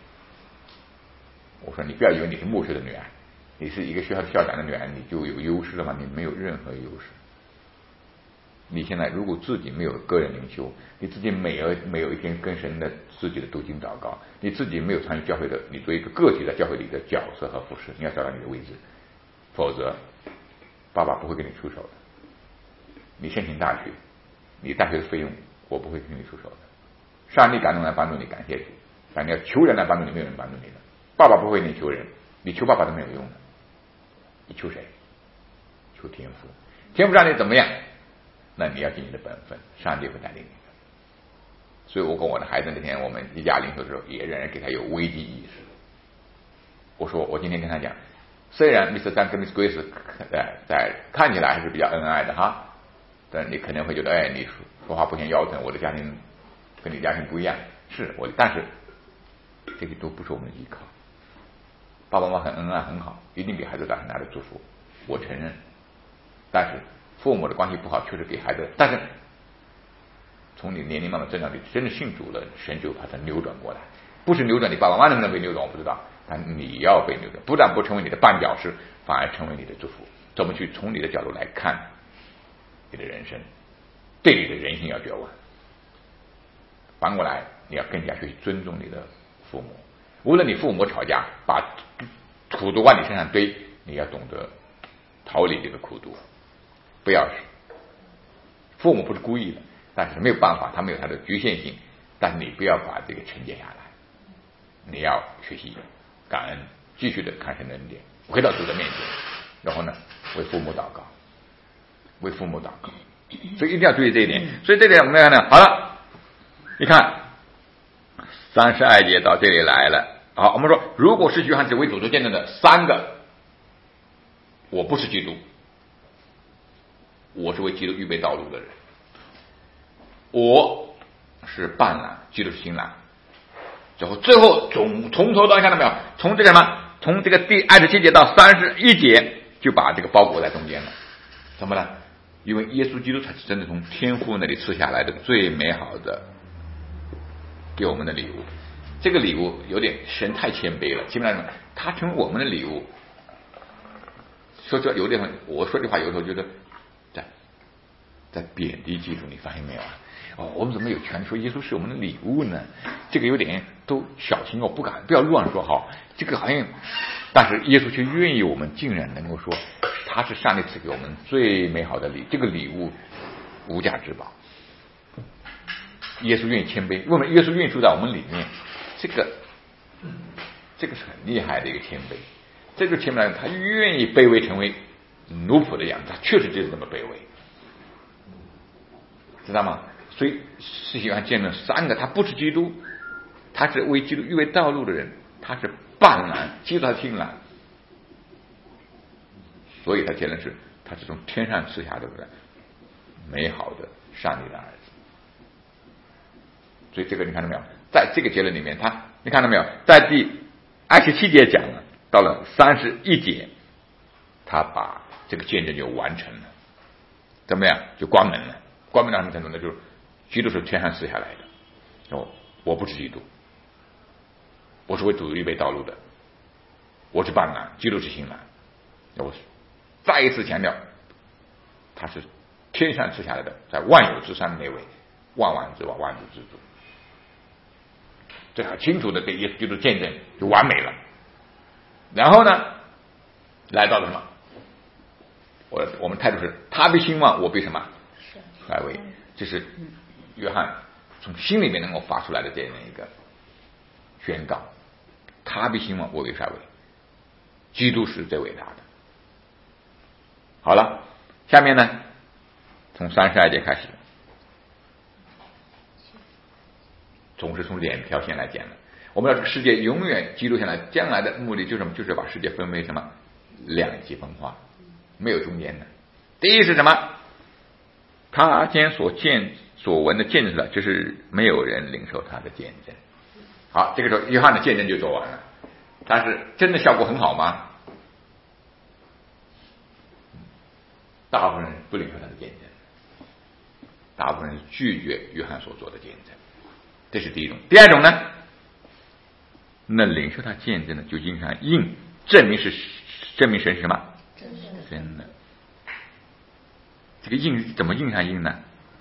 我说你不要以为你是牧师的女儿，你是一个学校校长的女儿，你就有优势了吗？你没有任何优势。你现在如果自己没有个人领袖，你自己没有一天跟神的自己的读经祷告，你自己没有参与教会的，你作为一个个体在教会里的角色和服饰，你要找到你的位置，否则爸爸不会给你出手的。你申请大学，你大学的费用我不会给你出手的。上帝感动来帮助你，感谢主，但你要求人来帮助你，没有人帮助你的。爸爸不会你求人，你求爸爸都没有用的。你求谁？求天父。天父让你怎么样？那你要尽你的本分，上帝会带领你的。所以我跟我的孩子那天我们一家领受的时候，也仍然给他有危机意识。我说我今天跟他讲，虽然 Mr. Sun 跟 Miss Grace 在看起来还是比较恩爱的哈，但你可能会觉得，你说话不嫌腰疼，我的家庭跟你家庭不一样，是我的，但是这些都不是我们的依靠。爸爸妈妈很恩爱很好，一定给孩子带很大的祝福，我承认。但是父母的关系不好，确实给孩子，但是从你年龄慢慢增长，你真的信主了，神就把它扭转过来。不是扭转你爸爸妈妈能不能被扭转我不知道，但你要被扭转，不但不成为你的绊脚石，反而成为你的祝福。怎么去从你的角度来看你的人生，对你的人性要绝望。反过来，你要更加去尊重你的父母。无论你父母吵架，把土都往你身上堆，你要懂得逃离这个苦毒。不要父母不是故意的，但是没有办法，他们有他的局限性，但是你不要把这个承接下来，你要学习感恩，继续的看神的恩典，回到主的面前，然后呢为父母祷告，为父母祷告。所以一定要注意这一点。所以这点我们看呢，好了，你看32节到这里来了。好，我们说如果是约翰只为主做见证的3个，我不是基督，我是为基督预备道路的人，我是伴郎，基督是新郎。最后从头到尾看到没有？从这个什么？从这个第27节到31节就把这个包裹在中间了。怎么呢？因为耶稣基督才是真的从天父那里赐下来的最美好的给我们的礼物。这个礼物有点神太谦卑了，基本上他成为我们的礼物。说这有点，我说这话有时候觉得在贬低基督，你发现没有啊？我们怎么有权说耶稣是我们的礼物呢？这个有点都小心，我不要乱说哈。这个好像，但是耶稣却愿意我们竟然能够说他是上帝赐给我们最美好的礼，这个礼物无价之宝。耶稣愿意谦卑，为什么耶稣愿意住在我们里面？这个是很厉害的一个谦卑。这个谦卑他愿意卑微成为奴仆的样子，他确实就是这么卑微，知道吗？所以是喜欢见证3个，他不是基督，他是为基督预备道路的人，他是伴郎，基督他是新郎，所以他见证是他是从天上赐下的美好的上帝的儿子。所以这个你看到没有？在这个结论里面，你看到没有？在第27节讲了，到了31节，他把这个见证就完成了，怎么样？就关门了。关门到什么程度呢？就是基督是天上赐下来的，我不是基督，我是为主预备道路的，我是伴郎，基督是新郎。我再一次强调，他是天上赐下来的，在万有之上那位，万王之王，万主之主。这很清楚的给耶稣基督见证就完美了。然后呢，来到了什么？我们态度是他必兴旺，我必什么？衰微。这是约翰从心里面能够发出来的这样一个宣告：他必兴旺，我必衰微。基督是最伟大的。好了，下面呢，从32节开始，总是从2条线来讲的。我们知道这个世界永远记录下来，将来的目的就是什么？就是把世界分为什么2极分化，没有中间的。第一是什么？他将所闻的见证了，就是没有人领受他的见证。好，这个时候约翰的见证就做完了，但是真的效果很好吗？大部分人不领受他的见证，大部分人拒绝约翰所做的见证，这是第一种。第二种呢？那领受他见证的就印上印，证明神是什么？真的。这个印怎么印上印呢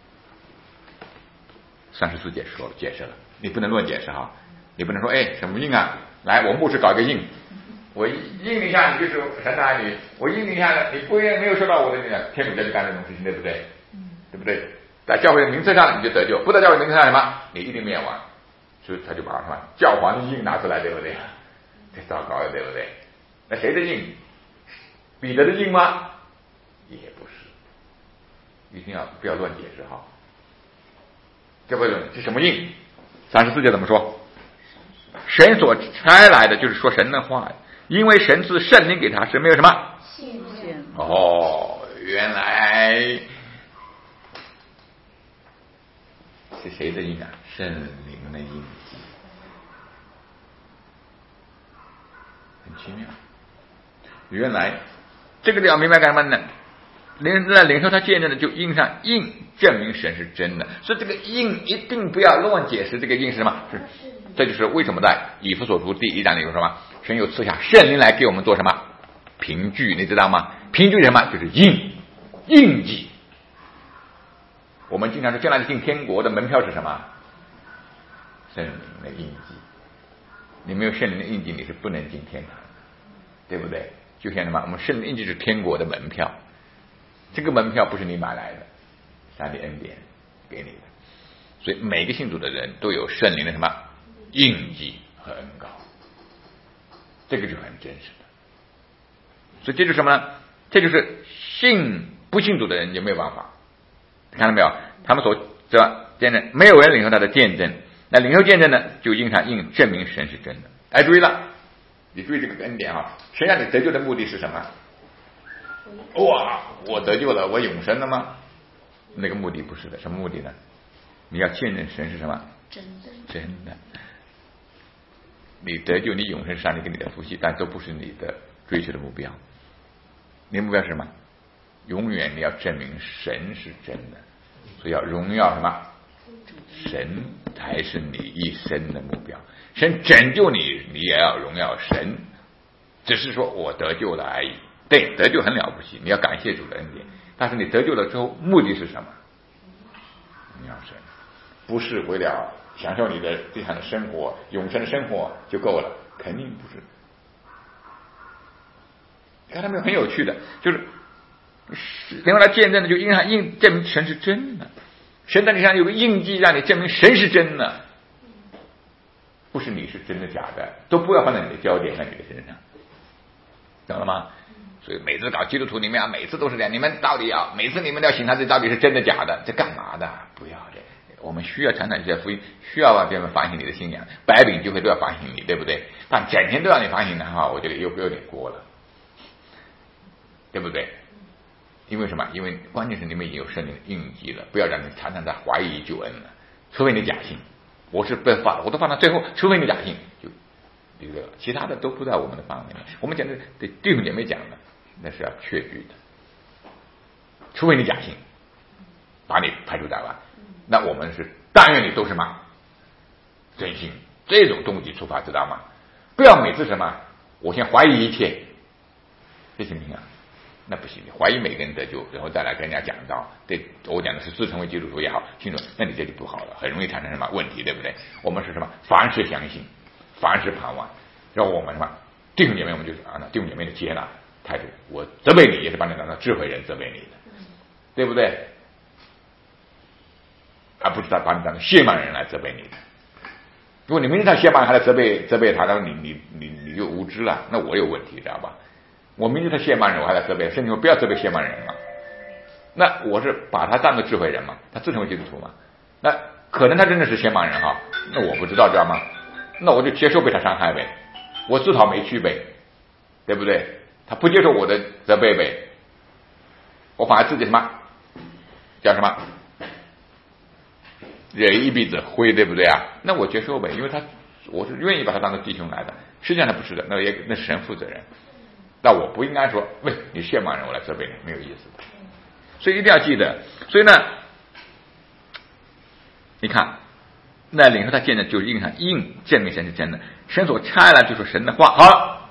？34节解释了，你不能乱解释哈，你不能说什么印啊？来，我牧师搞个印，我印一下你就是神的儿女，我印一下你没有收到我的天主教就干这种事情，对不对？对不对？在教会的名册上你就得救，不在教会名册上什么？你一定灭亡。所以他就把什么教皇的印拿出来，对不对？这糟糕了，对不对？那谁的印？彼得的印吗？也不是，一定不要乱解释哈。这什么印？34节怎么说？神所差来的就是说神的话，因为神赐圣灵给他是没有什么信原来是谁的印啊？圣灵的印记，很奇妙。原来这个要明白干什么呢？领受他见证的就印上印，证明神是真的。所以这个印一定不要乱解释，这个印是什么？这就是为什么在以弗所书第1章里有什么？神有赐下圣灵来给我们做什么？凭据，你知道吗？凭据什么？就是印记。我们经常说将来进天国的门票是什么？圣灵的印记。你没有圣灵的印记，你是不能进天堂的，对不对？ 就像什么，我们圣灵印记是天国的门票，这个门票不是你买来的，上帝恩典给你的，所以每个信主的人都有圣灵的什么印记和恩膏，这个就很真实的。所以这就是什么呢？这就是不信主的人就没有办法，看到没有？他们所见证，没有人领受他的见证，那领受见证呢，就因他证明神是真的。哎，注意了，你注意这个恩典啊！神让你得救的目的是什么？哇，我得救了，我永生了吗？那个目的不是的，什么目的呢？你要见证神是什么？ 真的。 真的。你得救，你永生是上帝给你的福气，但都不是你的追求的目标。你的目标是什么？永远你要证明神是真的，所以要荣耀什么？神才是你一生的目标。神拯救你，你也要荣耀神，只是说我得救了而已。对，得救很了不起，你要感谢主的恩典。但是你得救了之后，目的是什么？荣耀神，不是为了享受你的地上的生活，永生的生活就够了，肯定不是。你看他们很有趣的，就是另外来见证的，就因他证明神是真的，神在你身上有个印记，让你证明神是真的，不是你是真的假的，都不要放在你的焦点在你的身上，懂了吗？所以每次搞基督徒里面每次都是这样，你们到底要每次你们都要信他这到底是真的假的，这干嘛的？不要的，我们需要传这些福音，需要让别人反省你的信仰，白领聚会都要反省你，对不对？但整天都让你反省的话，我觉得有点过了，对不对？因为什么？因为关键是你们已经有圣灵的印记了，不要让你常常在怀疑救恩了，除非你假信。我是被放了，我都放到最后，除非你假信，就这个，其他的都不在我们的范围内。我们讲的对弟兄姐妹讲的，那是要确据的，除非你假信，把你排除在外。那我们是但愿你都是什么真心，这种动机出发，知道吗？不要每次什么我先怀疑一切，这行不行啊？那不行，你怀疑每个人得救，然后再来跟人家讲道，对我讲的是自称为基督徒也好，信主，那你这就不好了，很容易产生什么问题，对不对？我们是什么？凡事相信，凡事盼望，然后我们什么弟兄姐妹，我们就是按照弟兄姐妹的接纳态度，我责备你也是把你当成智慧人责备你的，对不对？而不是把你当成亵慢人来责备你的。如果你明知道亵慢人还来责备他，那你就无知了，那我有问题，知道吧？我明知他亵慢人，我还来责备，甚至说不要责备亵慢人嘛。那我是把他当作智慧人嘛，他自称为基督徒嘛。那可能他真的是亵慢人哈，那我不知道，知道吗？那我就接受被他伤害呗，我自讨没趣呗，对不对？他不接受我的责备呗，我反而自己什么叫什么惹一鼻子灰，对不对啊？那我接受呗，因为我是愿意把他当作弟兄来的，实际上他不是的，那是神负责任。那我不应该说，喂，你亵慢人，我来责备你，没有意思的。所以一定要记得，所以呢，你看，那领受他见证就是印证明神是真的，神所差来就是神的话。好，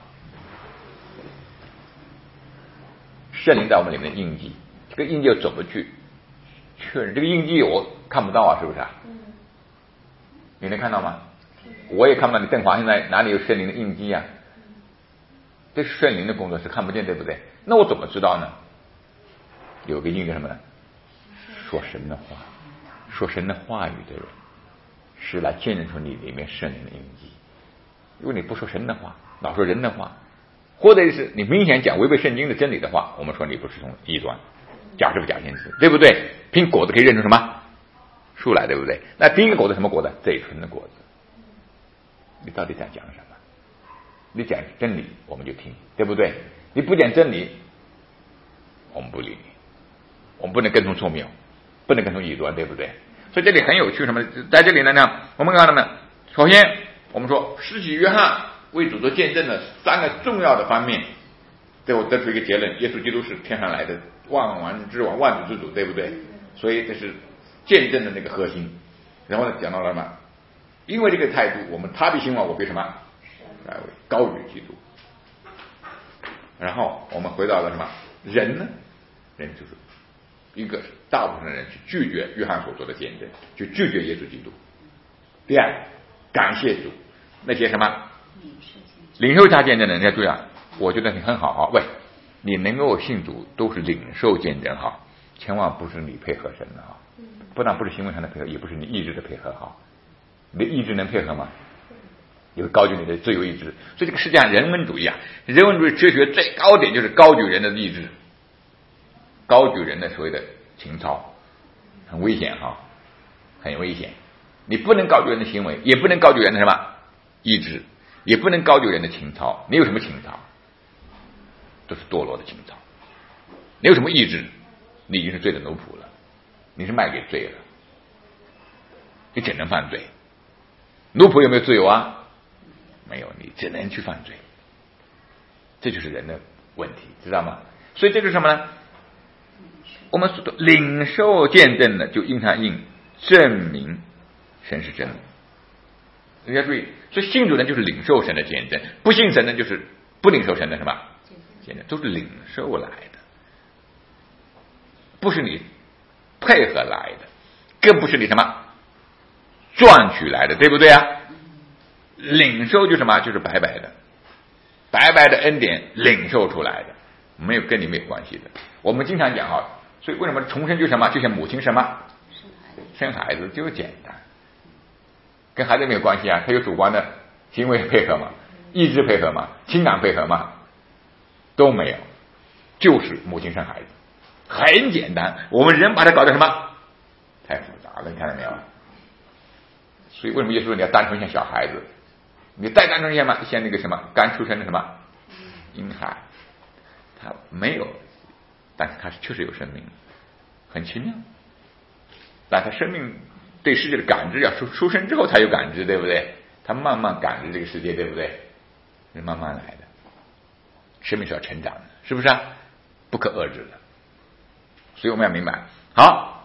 圣灵在我们里面的印记，这个印记走不去，确认这个印记我看不到啊，是不是啊？你能看到吗？我也看不到你邓华现在哪里有圣灵的印记啊？这是圣灵的工作，是看不见，对不对？那我怎么知道呢？有个印记什么呢？说神的话，说神的话语的人，是来见证出你里面圣灵的印记。如果你不说神的话，老说人的话，或者是你明显讲违背圣经的真理的话，我们说你不是从异端，假是不假先知，对不对？凭果子可以认出什么树来，对不对？那第一个果子什么果子？嘴唇的果子。你到底在讲什么？你讲真理我们就听，对不对？你不讲真理我们不理你，我们不能跟从错谬，不能跟从异端，对不对？所以这里很有趣，什么在这里呢？我们看到呢，首先我们说施洗约翰为主做见证的三个重要的方面，最后得出一个结论：耶稣基督是天上来的万王之王、万主之主，对不对？所以这是见证的那个核心。然后呢，讲到了什么？因为这个态度，我们他必兴旺，我必什么？高于基督。然后我们回到了什么？人呢？人就是一个大部分的人去拒绝约翰所做的见证，去拒绝耶稣基督。第二，感谢主，那些什么领受他见证的人，要注意啊， 我觉得你很好哈。喂，你能够信主都是领受见证哈，千万不是你配合神的哈，不但不是行为上的配合，也不是你意志的配合哈。你的意志能配合吗？也会高举你的自由意志。所以这个世界上人文主义啊，人文主义哲学最高点就是高举人的意志，高举人的所谓的情操，很危险哈，很危险。你不能高举人的行为，也不能高举人的什么意志，也不能高举人的情操。你有什么情操？都是堕落的情操。你有什么意志？你已经是罪的奴仆了，你是卖给罪了，你只能犯罪。奴仆有没有自由啊？没有，你只能去犯罪。这就是人的问题，知道吗？所以这就是什么呢？我们所领受见证的，就因他应证明神是真的。大家注意，所以信主呢就是领受神的见证，不信神呢就是不领受神的什么见证，都是领受来的，不是你配合来的，更不是你什么赚取来的，对不对啊？领受就是什么？就是白白的，白白的恩典领受出来的，没有跟你没有关系的。我们经常讲啊，所以为什么重生就是什么？就像母亲什么生孩子，就是简单，跟孩子没有关系啊。他有主观的行为配合吗？意志配合吗？情感配合吗？都没有，就是母亲生孩子，很简单。我们人把它搞得什么太复杂了，你看到没有？所以为什么耶稣说你要单纯像小孩子？你再单纯像那个什么刚出生的什么婴孩，他没有，但是他确实有生命，很奇妙。但他生命对世界的感知要出生之后才有感知，对不对？他慢慢感知这个世界，对不对？是慢慢来的，生命是要成长的，是不是啊？不可遏制的。所以我们要明白。好，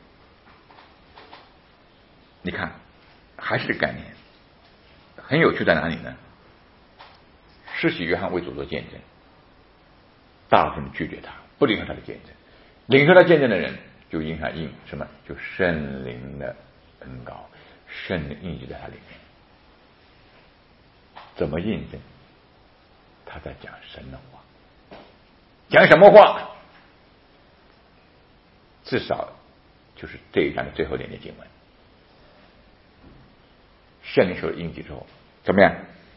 你看还是这个概念很有趣在哪里呢？施洗约翰为主做见证，大部分拒绝他，不领受他的见证。领受他见证的人就因他应什么？就圣灵的恩膏，圣灵印记在他里面。怎么印证？他在讲神的话，讲什么话？至少就是这一章的最后2节经文。圣灵受了印记之后怎么样？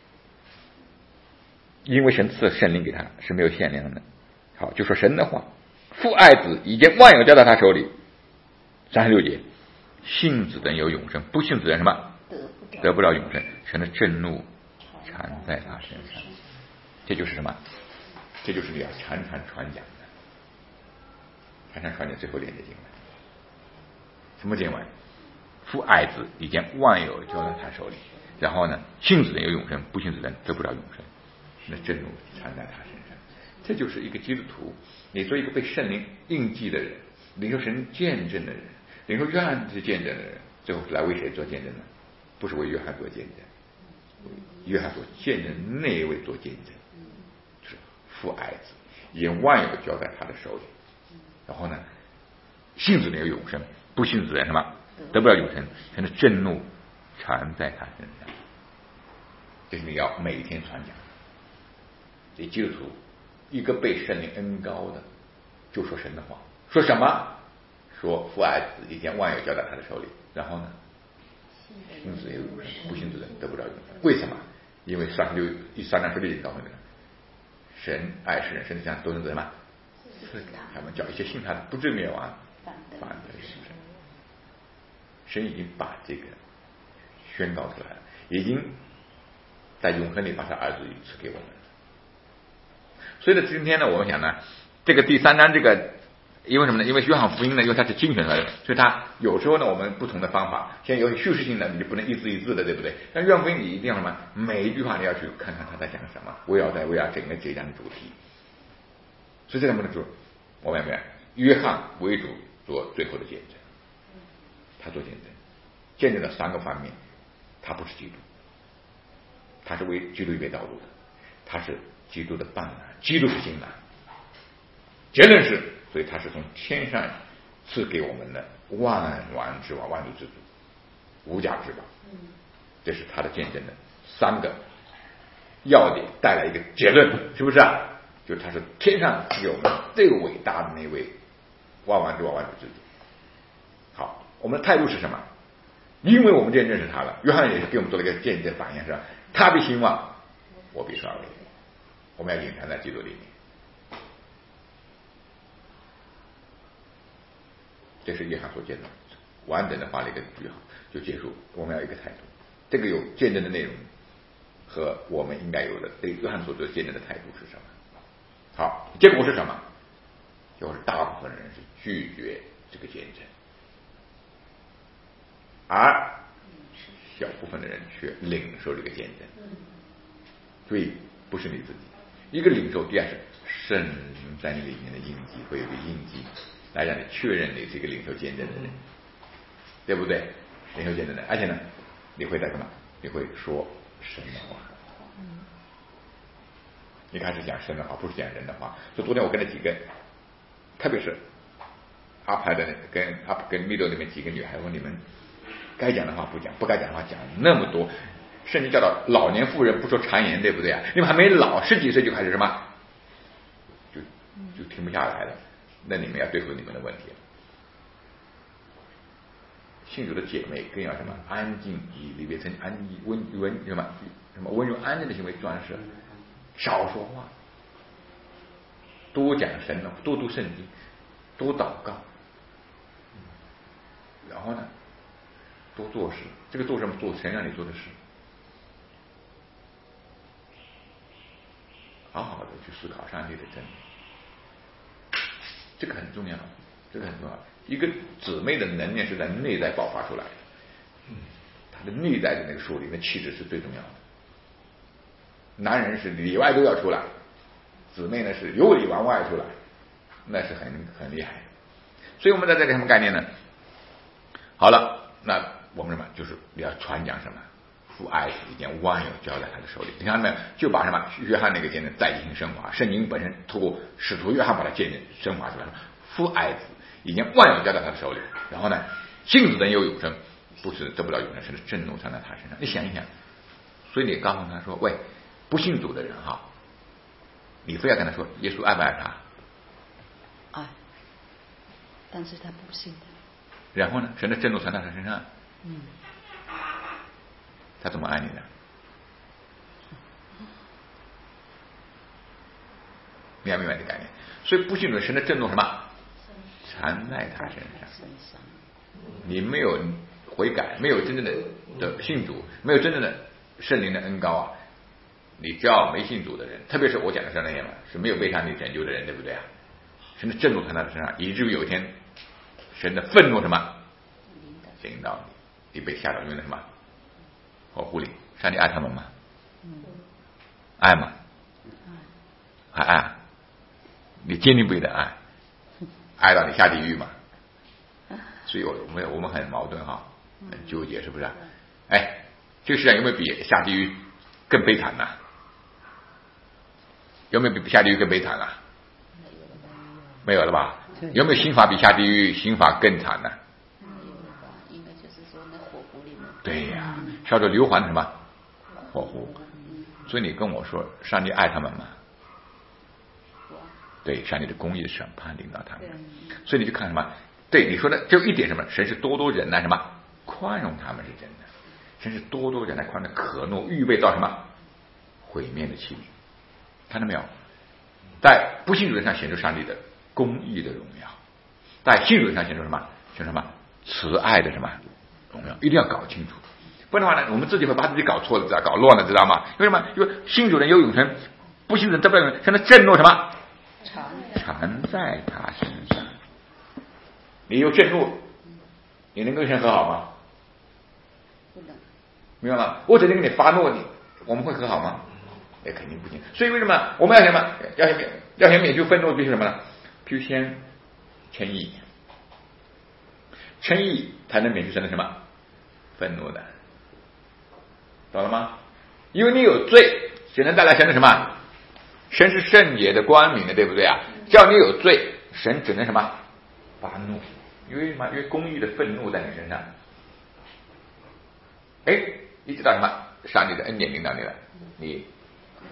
因为神赐圣灵给他是没有限量的。好，就说神的话，父爱子已经万有交到他手里。36节，信子的人有永生，不信子的人什么？得不了永生，神的震怒缠在他身上。这就是什么？这就是你要常常传讲的，常常传讲最后2节经文。什么经文？父爱子已经万有交到他手里，然后呢，信子的人有永生，不信子的人得不了永生，那震怒缠在他身上。这就是一个基督徒，你做一个被圣灵印记的人，领受神见证的人，领受约翰之见证的人，最后来为谁做见证呢？不是为约翰做见证，约翰所见证那一位做见证，就是父爱子已经万有交在他的手里，然后呢，信子的人有永生，不信子的人什么？得不了永生，神的震怒缠在他身上。这是你要每天传讲。这基督徒一个被圣灵恩膏的，就说神的话，说什么？说父爱子已经万有交在他的手里，然后呢，信子有永生，不信子的人得不了永生。为什么？因为3章16节告诉你了，神爱世人，神将都能怎么？他们叫一些信他的不至灭亡，反得永生。神已经把这个宣告出来了，已经在永恒里把他儿子赐给我们了。所以呢，今天呢，我们想呢，这个第3章这个，因为什么呢？因为约翰福音呢，因为它是精选出来的，所以它有时候呢，我们不同的方法，现在有叙事性的，你就不能一字一字的，对不对？但约翰福音你一定要什么？每一句话你要去看看他在讲什么，围绕整个这一章的主题。所以这两本书，我们有没有？约翰为主做最后的见证。他做见证，见证了3个方面。他不是基督，他是为基督预备道路的，他是基督的伴郎，基督是新郎。结论是，所以他是从天上赐给我们的万王之王，万主之主，无价之宝。这是他的见证的3个要点带来一个结论，是不是啊？就他是天上有我们最伟大的那位万万主之主。好，我们的态度是什么？因为我们真认识他了，约翰也是给我们做了一个间接反应，是吧？他必兴旺，我必衰微，我们要隐藏在基督里面。这是约翰所见的，完整的画了一个句号就结束。我们要一个态度，这个有见证的内容和我们应该有的对约翰所做见证的态度是什么？好，结果是什么？就是大部分人是拒绝这个见证，而小部分的人却领受这个见证。所以不是你自己一个领受，第二是圣灵在你里面的印记，会有个印记来让你确认你是一个领受见证的人，对不对？领受见证的，而且呢，你会在干嘛？你会说神的话。你开始讲神的话，不是讲人的话。所以昨天我跟那几个，特别是阿排的跟密豆里面几个女孩，问你们该讲的话不讲，不该讲的话讲那么多，甚至叫到老年妇人不说谗言，对不对啊？你们还没老，10几岁就开始什么，就停不下来了。那你们要对付你们的问题了。信主的姐妹更要什么？安静，以里边安静什么温柔安静的行为装饰，少说话，多讲神的，多读圣经，多祷告，然后呢，多做事。这个做什么？做神让你做的事，好好的去思考上帝的真理，这个很重要，这个很重要。一个姊妹的能量是在内在爆发出来的，她的内在的那个树立，那气质是最重要的。男人是里外都要出来，姊妹呢是由里往外出来，那是很厉害的。所以我们在这里什么概念呢？好了，那我们什么？就是要传讲什么？父爱子已将万有交在他的手里。你看呢，就把什么约翰那个见证再进行升华，圣经本身透过使徒约翰把它见证升华出来，父爱子已经万有交在他的手里。然后呢，信主的人有永生，不是得不了永生，是震怒传在他身上。你想一想，所以你告诉他说，喂，不信主的人哈，你非要跟他说耶稣爱不爱他？ 爱，但是他不信的。 然后呢，神的震怒传到他身上，他怎么爱你呢？你要明白这个概念。所以不信主神的震怒什么？缠在他身上。你没有悔改，没有真正的信主，没有真正的圣灵的恩膏啊！你叫没信主的人，特别是我讲的是那些嘛，是没有被上帝拯救的人，对不对啊？神的震怒传到他身上，以至于有一天，神的愤怒什么领到你，你被下到因为什么？保护你，上帝爱他们吗？爱吗？还爱？你坚定不移的爱，爱到你下地狱嘛？所以我们很矛盾哈，很纠结，是不是？哎，这个世上有没有比下地狱更悲惨呢？有没有比下地狱更悲惨呢？没有了吧？有没有刑罚比下地狱刑罚更惨呢？ 应该就是说那火湖里面。 对呀，烧着硫磺的什么火湖？所以你跟我说，上帝爱他们吗？对，上帝的公义的审判领导他们。所以你就看什么？对你说的就一点什么？神是多忍耐什么？宽容他们是真的。神是多忍耐宽容可怒，预备到什么毁灭的器皿。看到没有？在不信主人上显出上帝的公义的荣耀，在信主人上显出什么？显出什么？慈爱的什么荣耀？一定要搞清楚，不然的话呢，我们自己会把自己搞错了，搞乱了，知道吗？为什么？因为信主人有永生，不信主人得不了永生，像那震怒什么？缠在他身上。你有震怒，你能跟神和好吗？ 不能。 明白吗？我只能跟你发怒，我们会和好吗？也肯定不行。所以为什么我们要什么？要想免去愤怒，必须什么呢？必须先称义，称义才能免去神的什么愤怒的，懂了吗？因为你有罪，只能带来神的什么？神是圣洁的、光明的，对不对啊？只要你有罪，神只能什么发怒？因为什么？因为公义的愤怒在你身上。哎，一直到什么？上帝的恩典领导你了，你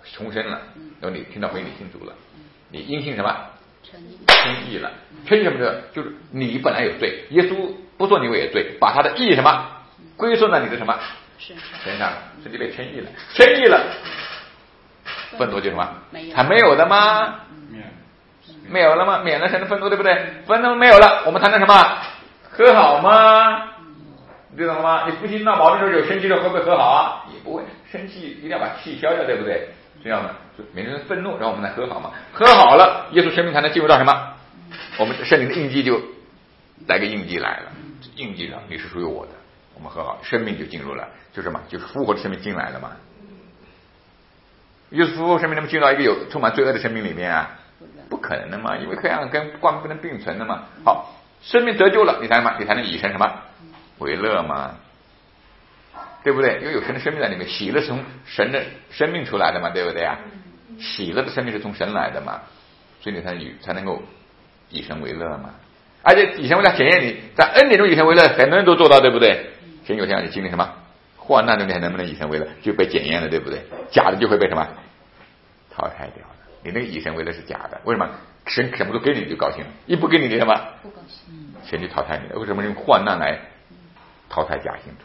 重生了，然后你听到福音，你信主了，你因信什么？ 称义了。称义什么的？就是你本来有罪，耶稣不说你为有罪，把他的义什么归顺到你的什么身上了，所以就被称义了。称义了，愤怒就什么？还没有的吗？没有了吗？免了神的愤怒，对不对？愤怒没有了，我们才能什么和好吗？你知道了吗？你夫妻闹矛盾的时候有生气的会不会和好啊？也不会，生气一定要把气消掉，对不对？这样的就免了愤怒，然后我们来和好嘛。和好了，耶稣生命才能进入到什么？我们圣灵的印记就来个印记来了，印记了，你是属于我的，我们和好，生命就进入了，就什么？就是复活的生命进来了嘛。耶稣复活生命能进入到一个有充满罪恶的生命里面啊？不可能的嘛，因为黑暗跟光不能并存的嘛。好，生命得救了，你才能以神什么为乐嘛，对不对？因为有神的生命在里面，喜乐是从神的生命出来的嘛，对不对啊？喜乐的生命是从神来的嘛，所以你才能够以神为乐嘛。而且以神为乐检验你在恩典中以神为乐，很多人都做到，对不对？神有天让你经历什么患难中，你还能不能以神为乐，就被检验了，对不对？假的就会被什么淘汰掉了。你那个以神为乐是假的，为什么？神什么都给你就高兴了，一不给你什么不高兴，神就淘汰你了。为什么用患难来淘汰假信徒？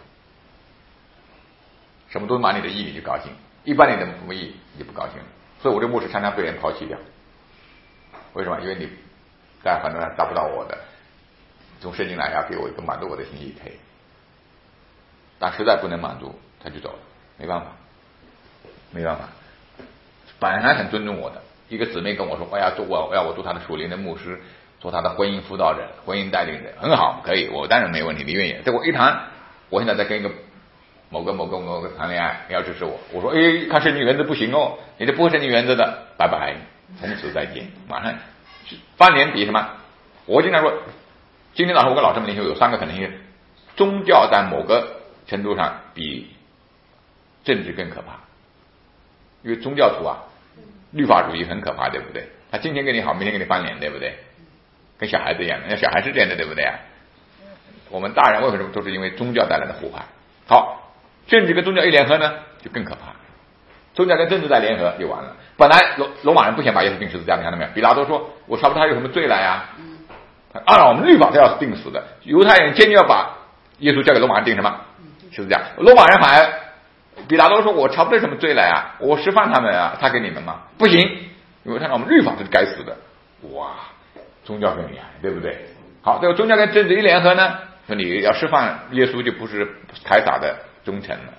什么都满你的义你就高兴，一般你的不义你就不高兴了。所以我这牧师常常被人抛弃掉，为什么？因为你在很多人达不到我的，从圣经来要给我一个满足我的心意可以，但实在不能满足他就走了，没办法。本来很尊重我的一个姊妹跟我说，我要我做他的属灵的牧师，做他的婚姻辅导人、婚姻带领人，很好，可以，我当然没问题，你愿意。结果一谈，我现在在跟一个某个谈恋爱，你要支持我。我说，看圣经原则不行哦，你这不合圣经原则的，拜拜，从此再见，马上翻脸比什么？我经常说，今天早上我跟老师们领袖有3个可能性：宗教在某个程度上比政治更可怕。因为宗教徒啊，律法主义很可怕，对不对？他今天跟你好，明天跟你翻脸，对不对？跟小孩子一样的，那小孩是这样的，对不对啊？我们大人为什么都是因为宗教带来的祸害？好，政治跟宗教一联合呢，就更可怕。宗教跟政治再联合就完了。本来罗马人不想把耶稣钉十字架，你看到没有？比拉多说：“我查不出他有什么罪来啊？”按照我们律法都要钉死的。犹太人坚决要把耶稣交给罗马人钉什么十字架？罗马人反而。比拉多说：“我查不出什么罪来啊，我释放他们啊，他给你们吗？不行，因为按照我们律法是该死的。”哇，宗教更厉害，对不对？好，这个宗教跟政治一联合呢，说你要释放耶稣就不是凯撒的忠臣了。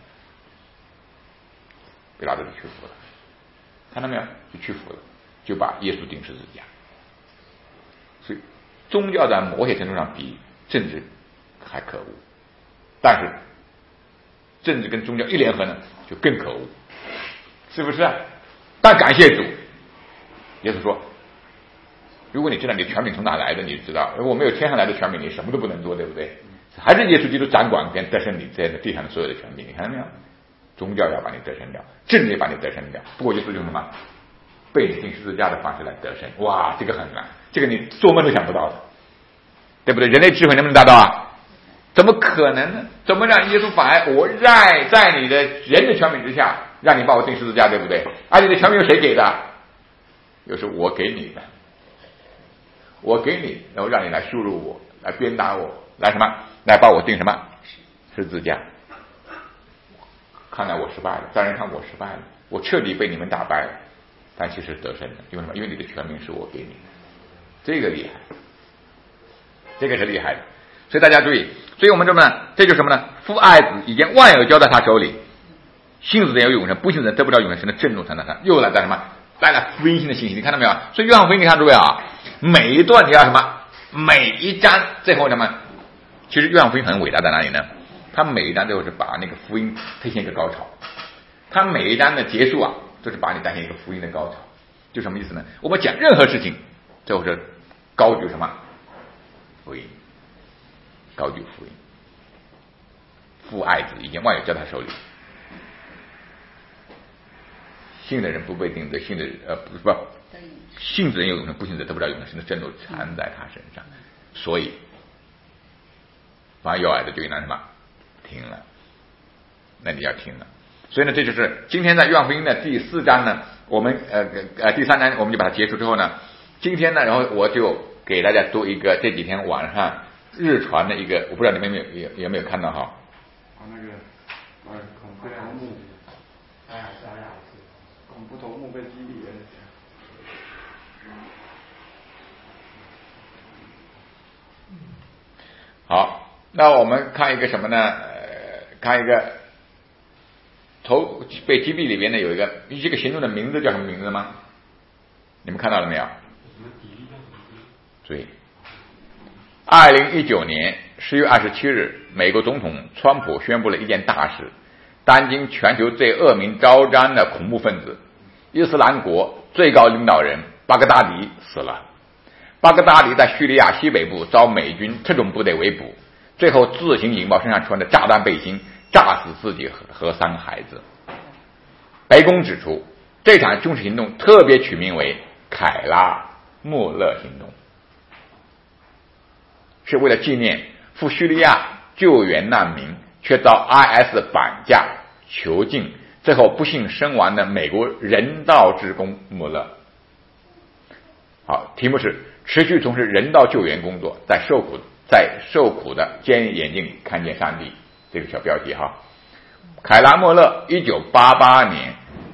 比拉多就屈服了，看到没有？就屈服了，就把耶稣钉十字架。所以宗教在某些程度上比政治还可恶，但是政治跟宗教一联合呢，就更可恶，是不是啊？但感谢主，耶稣说，如果你知道你的权柄从哪来的，你知道，如果没有天上来的权柄，你什么都不能做，对不对？还是耶稣基督掌管跟得胜你在地上的所有的权柄，你看到没有？宗教要把你得胜掉，政治也把你得胜掉。不过耶稣用什么被钉十字架的方式来得胜？哇，这个很难，这个你做梦都想不到的，对不对？人类智慧能不能达到啊？怎么可能呢？怎么让耶稣反而我在你的人的权柄之下，让你把我钉十字架，对不对？而你的权柄是谁给的？又是我给你的，我给你，然后让你来羞辱我，来鞭打我，来什么？来把我钉什么十字架？看来我失败了，让人看我失败了，我彻底被你们打败了，但其实得胜了，因为什么？因为你的权柄是我给你的，这个厉害，这个是厉害的。所以大家注意，所以我们这么呢，这就是什么呢？父爱子已经万有交在他手里，信子的人有永生，不信子得不到永生，神的震怒才能他又来带什么？带来福音性的信息，你看到没有？所以约翰福音你看诸位啊，每一段你要什么？每一章最后什么？其实约翰福音很伟大在哪里呢？他每一章最后是把那个福音推向一个高潮，他每一章的结束啊，都是把你带向一个福音的高潮。就什么意思呢？我们讲任何事情最后是高举什么？福音，高举福音。父爱子已经万有交在他手里，信的人不被定罪，信的人不信的人有永生，不信的得不了永生，神的震怒缠在他身上。所以凡有爱的就应当什么？听了，那你要听了。 所以呢，这就是今天在约翰福音的第4章呢，我们第3章我们就把它结束之后呢，今天呢，然后我就给大家读一个这几天晚上日传的一个，我不知道你们有没有看到哈？ 恐怖头目，恐怖头目被击毙了。 好，那我们看一个什么呢？看一个头被击毙里边呢有一个行动的名字叫什么名字吗？你们看到了没有？对，2019年10月27日，美国总统川普宣布了一件大事：当今全球最恶名昭彰的恐怖分子伊斯兰国最高领导人巴格达迪死了。巴格达迪在叙利亚西北部遭美军特种部队围捕，最后自行引爆身上穿的炸弹背心，炸死自己和3个孩子。白宫指出，这场军事行动特别取名为凯拉莫勒行动，是为了纪念赴叙利亚救援难民却遭 IS 绑架囚禁，最后不幸身亡的美国人道职工穆勒。好，题目是持续从事人道救援工作，在受苦的监狱眼睛里看见上帝，这个小标题哈。凯拉莫勒1988年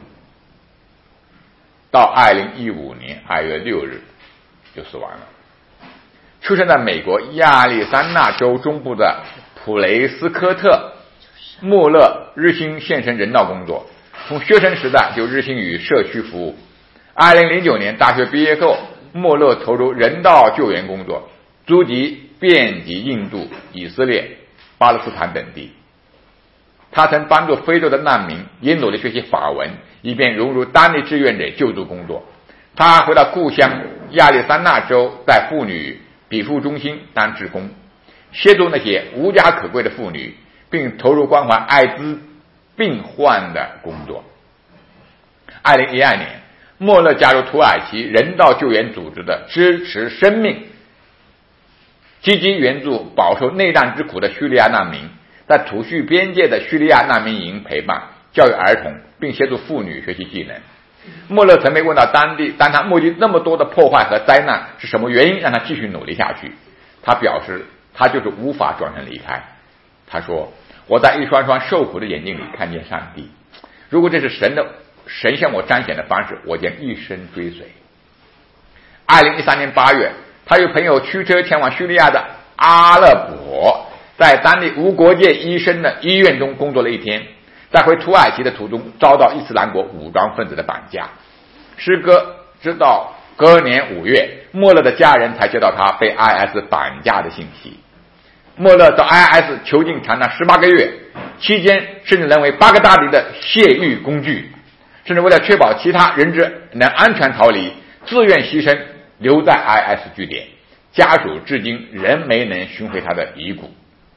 到2015年2月6日就死亡了。出生在美国亚利桑那州中部的普雷斯科特，穆勒日薪献身人道工作，从学生时代就日薪于社区服务。2009年大学毕业后，穆勒投入人道救援工作，足迹遍及印度、以色列、巴勒斯坦等地。他曾帮助非洲的难民也努力学习法文，以便融入当地志愿者救助工作。他回到故乡亚利桑那州，在妇女庇护中心当志工，协助那些无家可归的妇女，并投入关怀艾滋病患的工作。2012年，穆勒加入土耳其人道救援组织的支持生命，积极援助饱受内战之苦的叙利亚难民，在土叙边界的叙利亚难民营陪伴、教育儿童，并协助妇女学习技能。穆勒曾被问到当他目击那么多的破坏和灾难是什么原因让他继续努力下去，他表示他就是无法转身离开。他说，我在一双双受苦的眼睛里看见上帝，如果这是神向我彰显的方式，我将一生追随。2013年8月，他与朋友驱车前往叙利亚的阿勒颇，在当地无国界医生的医院中工作了1天，在回土耳其的途中遭到伊斯兰国武装分子的绑架。时隔直到隔年5月，穆勒的家人才接到他被 IS 绑架的信息。穆勒遭 IS 囚禁长达18个月，期间甚至沦为巴格达迪的泄欲工具，甚至为了确保其他人质能安全逃离，自愿牺牲留在 IS 据点，家属至今仍没能寻回他的遗骨。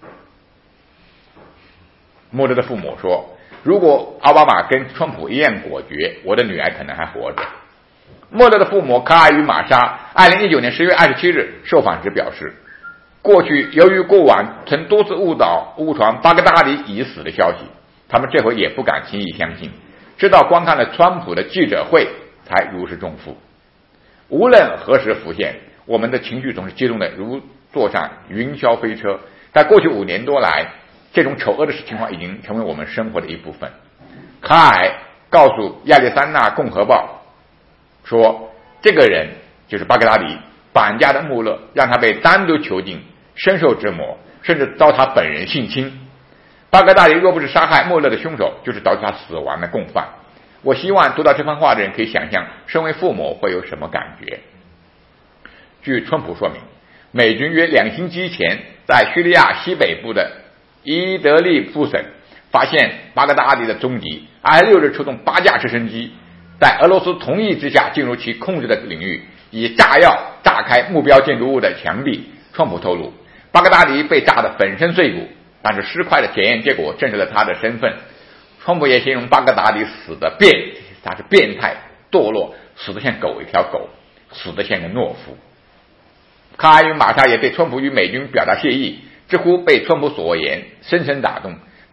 穆勒的父母说，如果奥巴马跟川普一样果决，我的女儿可能还活着。穆勒的父母卡尔与玛莎2019年10月27日受访时表示，过去由于过往曾多次误传巴格达迪已死的消息，他们这回也不敢轻易相信，直到观看了川普的记者会才如释重负。无论何时浮现，我们的情绪总是激动的如坐上云霄飞车。在过去5年多来，这种丑恶的情况已经成为我们生活的一部分。卡尔告诉亚利桑那共和报说，这个人就是巴格达迪绑架的穆勒，让他被单独囚禁，深受折磨，甚至遭他本人性侵。巴格达迪若不是杀害穆勒的凶手，就是导致他死亡的共犯。我希望读到这番话的人可以想象身为父母会有什么感觉。据川普说明，美军约2星期前在叙利亚西北部的伊德利布省发现巴格达迪的踪迹，26日出动8架直升机，在俄罗斯同意之下进入其控制的领域，以炸药炸开目标建筑物的墙壁。川普透露，巴格达迪被炸得粉身碎骨，但是尸块的检验结果证实了他的身份。川普也形容巴格达迪他是变态堕落，死得像一条狗，死得像个懦夫。卡尔与玛莎也对川普与美军表达谢意，直呼被川普所言深深打动，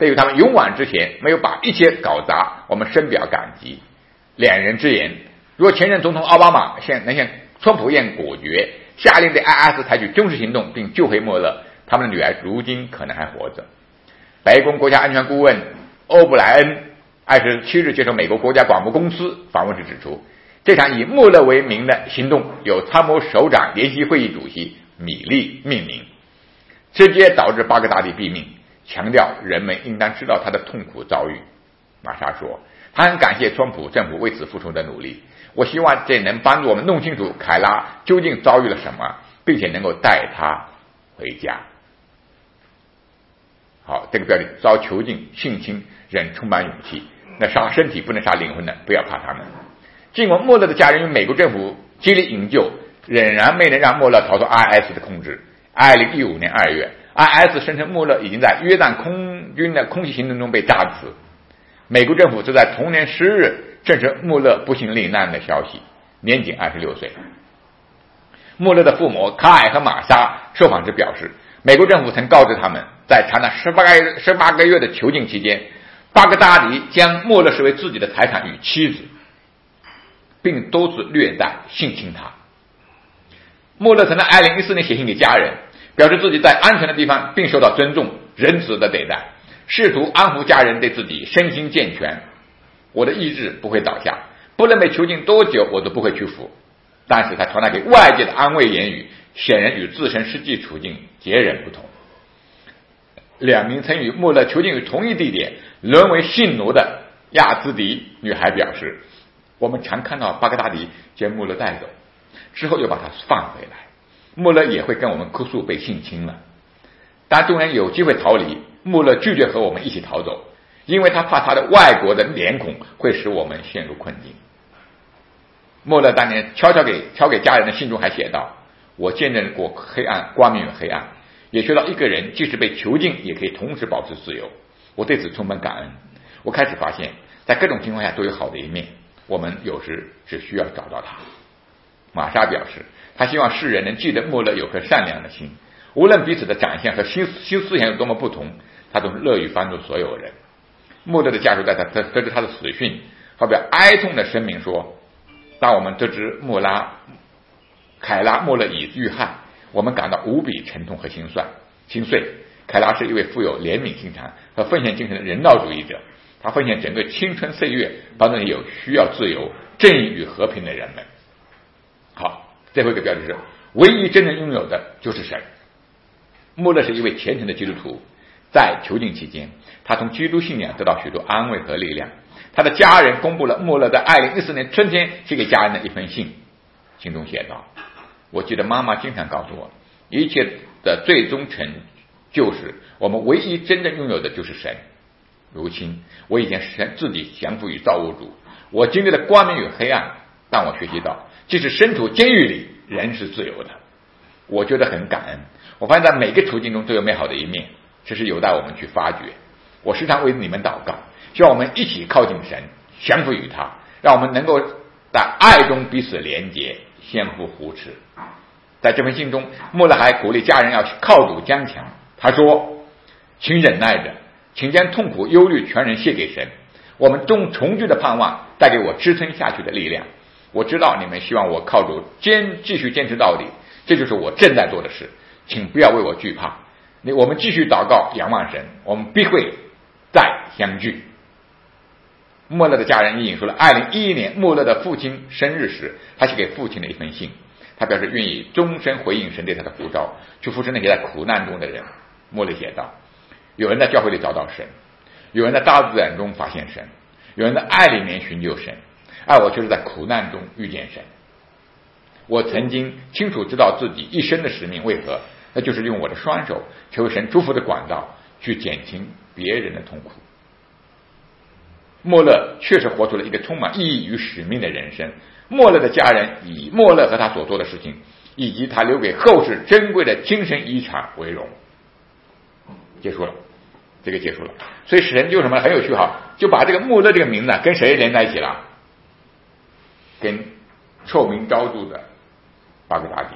对于他们勇往直前，没有把一切搞砸，我们深表感激。两人之言，如果前任总统奥巴马能像川普一样果决，下令对 IS 采取军事行动并救回莫勒，他们的女儿如今可能还活着。白宫国家安全顾问欧布莱恩27日接受美国国家广播公司访问时指出，这场以莫勒为名的行动由参谋首长联席会议主席米利命名，直接导致巴格达迪毙命，强调人们应当知道他的痛苦遭遇。玛莎说，他很感谢川普政府为此付出的努力，我希望这能帮助我们弄清楚凯拉究竟遭遇了什么，并且能够带他回家。好，这个标题：遭囚禁、性侵，人充满勇气。那杀身体不能杀灵魂的，不要怕他们。尽管莫勒的家人与美国政府极力营救，仍然没能让莫勒逃脱 IS 的控制。2015年2月 ，IS 声称莫勒已经在约旦空军的空袭行动中被炸死。美国政府则在同年10日证实莫勒不幸罹难的消息，年仅26岁。莫勒的父母卡尔和玛莎受访时表示，美国政府曾告知他们，在长达18个月的囚禁期间，巴格达迪将莫勒视为自己的财产与妻子，并多次虐待性侵他。莫勒曾在2014年写信给家人，表示自己在安全的地方并受到尊重、仁慈的对待，试图安抚家人对自己身心健全。我的意志不会倒下，不论被囚禁多久我都不会屈服。但是他传达给外界的安慰言语显然与自身实际处境截然不同。两名曾与莫勒囚禁于同一地点沦为性奴的亚兹迪女孩表示，我们常看到巴格达迪将莫勒带走，之后又把他放回来，莫勒也会跟我们哭诉被性侵了。当众人有机会逃离，莫勒拒绝和我们一起逃走，因为他怕他的外国的脸孔会使我们陷入困境。莫勒当年悄给家人的信中还写道，我见证过黑暗，光明与黑暗，也学到一个人即使被囚禁也可以同时保持自由，我对此充满感恩。我开始发现在各种情况下都有好的一面，我们有时只需要找到它。玛莎表示，他希望世人能记得莫勒有颗善良的心，无论彼此的长相和新思想有多么不同，他都是乐于帮助所有人。莫勒的家属在他得知他的死讯，发表哀痛的声明说，当我们得知凯拉莫勒已遇害，我们感到无比沉痛和心碎。凯拉是一位富有怜悯心肠和奉献精神的人道主义者，他奉献整个青春岁月帮助有需要自由、正义与和平的人们。好，最后一个标题是唯一真正拥有的就是神。莫勒是一位虔诚的基督徒，在囚禁期间，他从基督信仰得到许多安慰和力量。他的家人公布了莫勒在2014年春天写给家人的一封信，信中写道，我记得妈妈经常告诉我，一切的最终成就是我们唯一真正拥有的就是神。如今我已经自己降服于造物主，我经历了光明与黑暗，但我学习到即使身处监狱里，人是自由的。我觉得很感恩，我发现在每个处境中都有美好的一面，这是有待我们去发掘。我时常为你们祷告，希望我们一起靠近神，降服于他，让我们能够在爱中彼此连结，相互扶持。在这封信中，莫勒还鼓励家人要靠主坚强。他说，请忍耐着，请将痛苦忧虑全然卸给神，我们重聚的盼望带给我支撑下去的力量。我知道你们希望我靠主继续坚持到底，这就是我正在做的事，请不要为我惧怕。我们继续祷告仰望神，我们必会再相聚。莫勒的家人引述了2011年莫勒的父亲生日时他写给父亲的一封信，他表示愿意终身回应神对他的呼召，去扶持那些在苦难中的人。莫勒写道，有人在教会里找到神，有人在大自然中发现神，有人在爱里面寻求神，而我却是在苦难中遇见神。我曾经清楚知道自己一生的使命为何，那就是用我的双手成为神祝福的管道，去减轻别人的痛苦。莫勒确实活出了一个充满意义与使命的人生。莫勒的家人以莫勒和他所做的事情，以及他留给后世珍贵的精神遗产为荣。结束了，这个结束了。所以神就什么很有趣哈，就把这个莫勒这个名字跟谁连在一起了？跟臭名昭著的巴格达迪。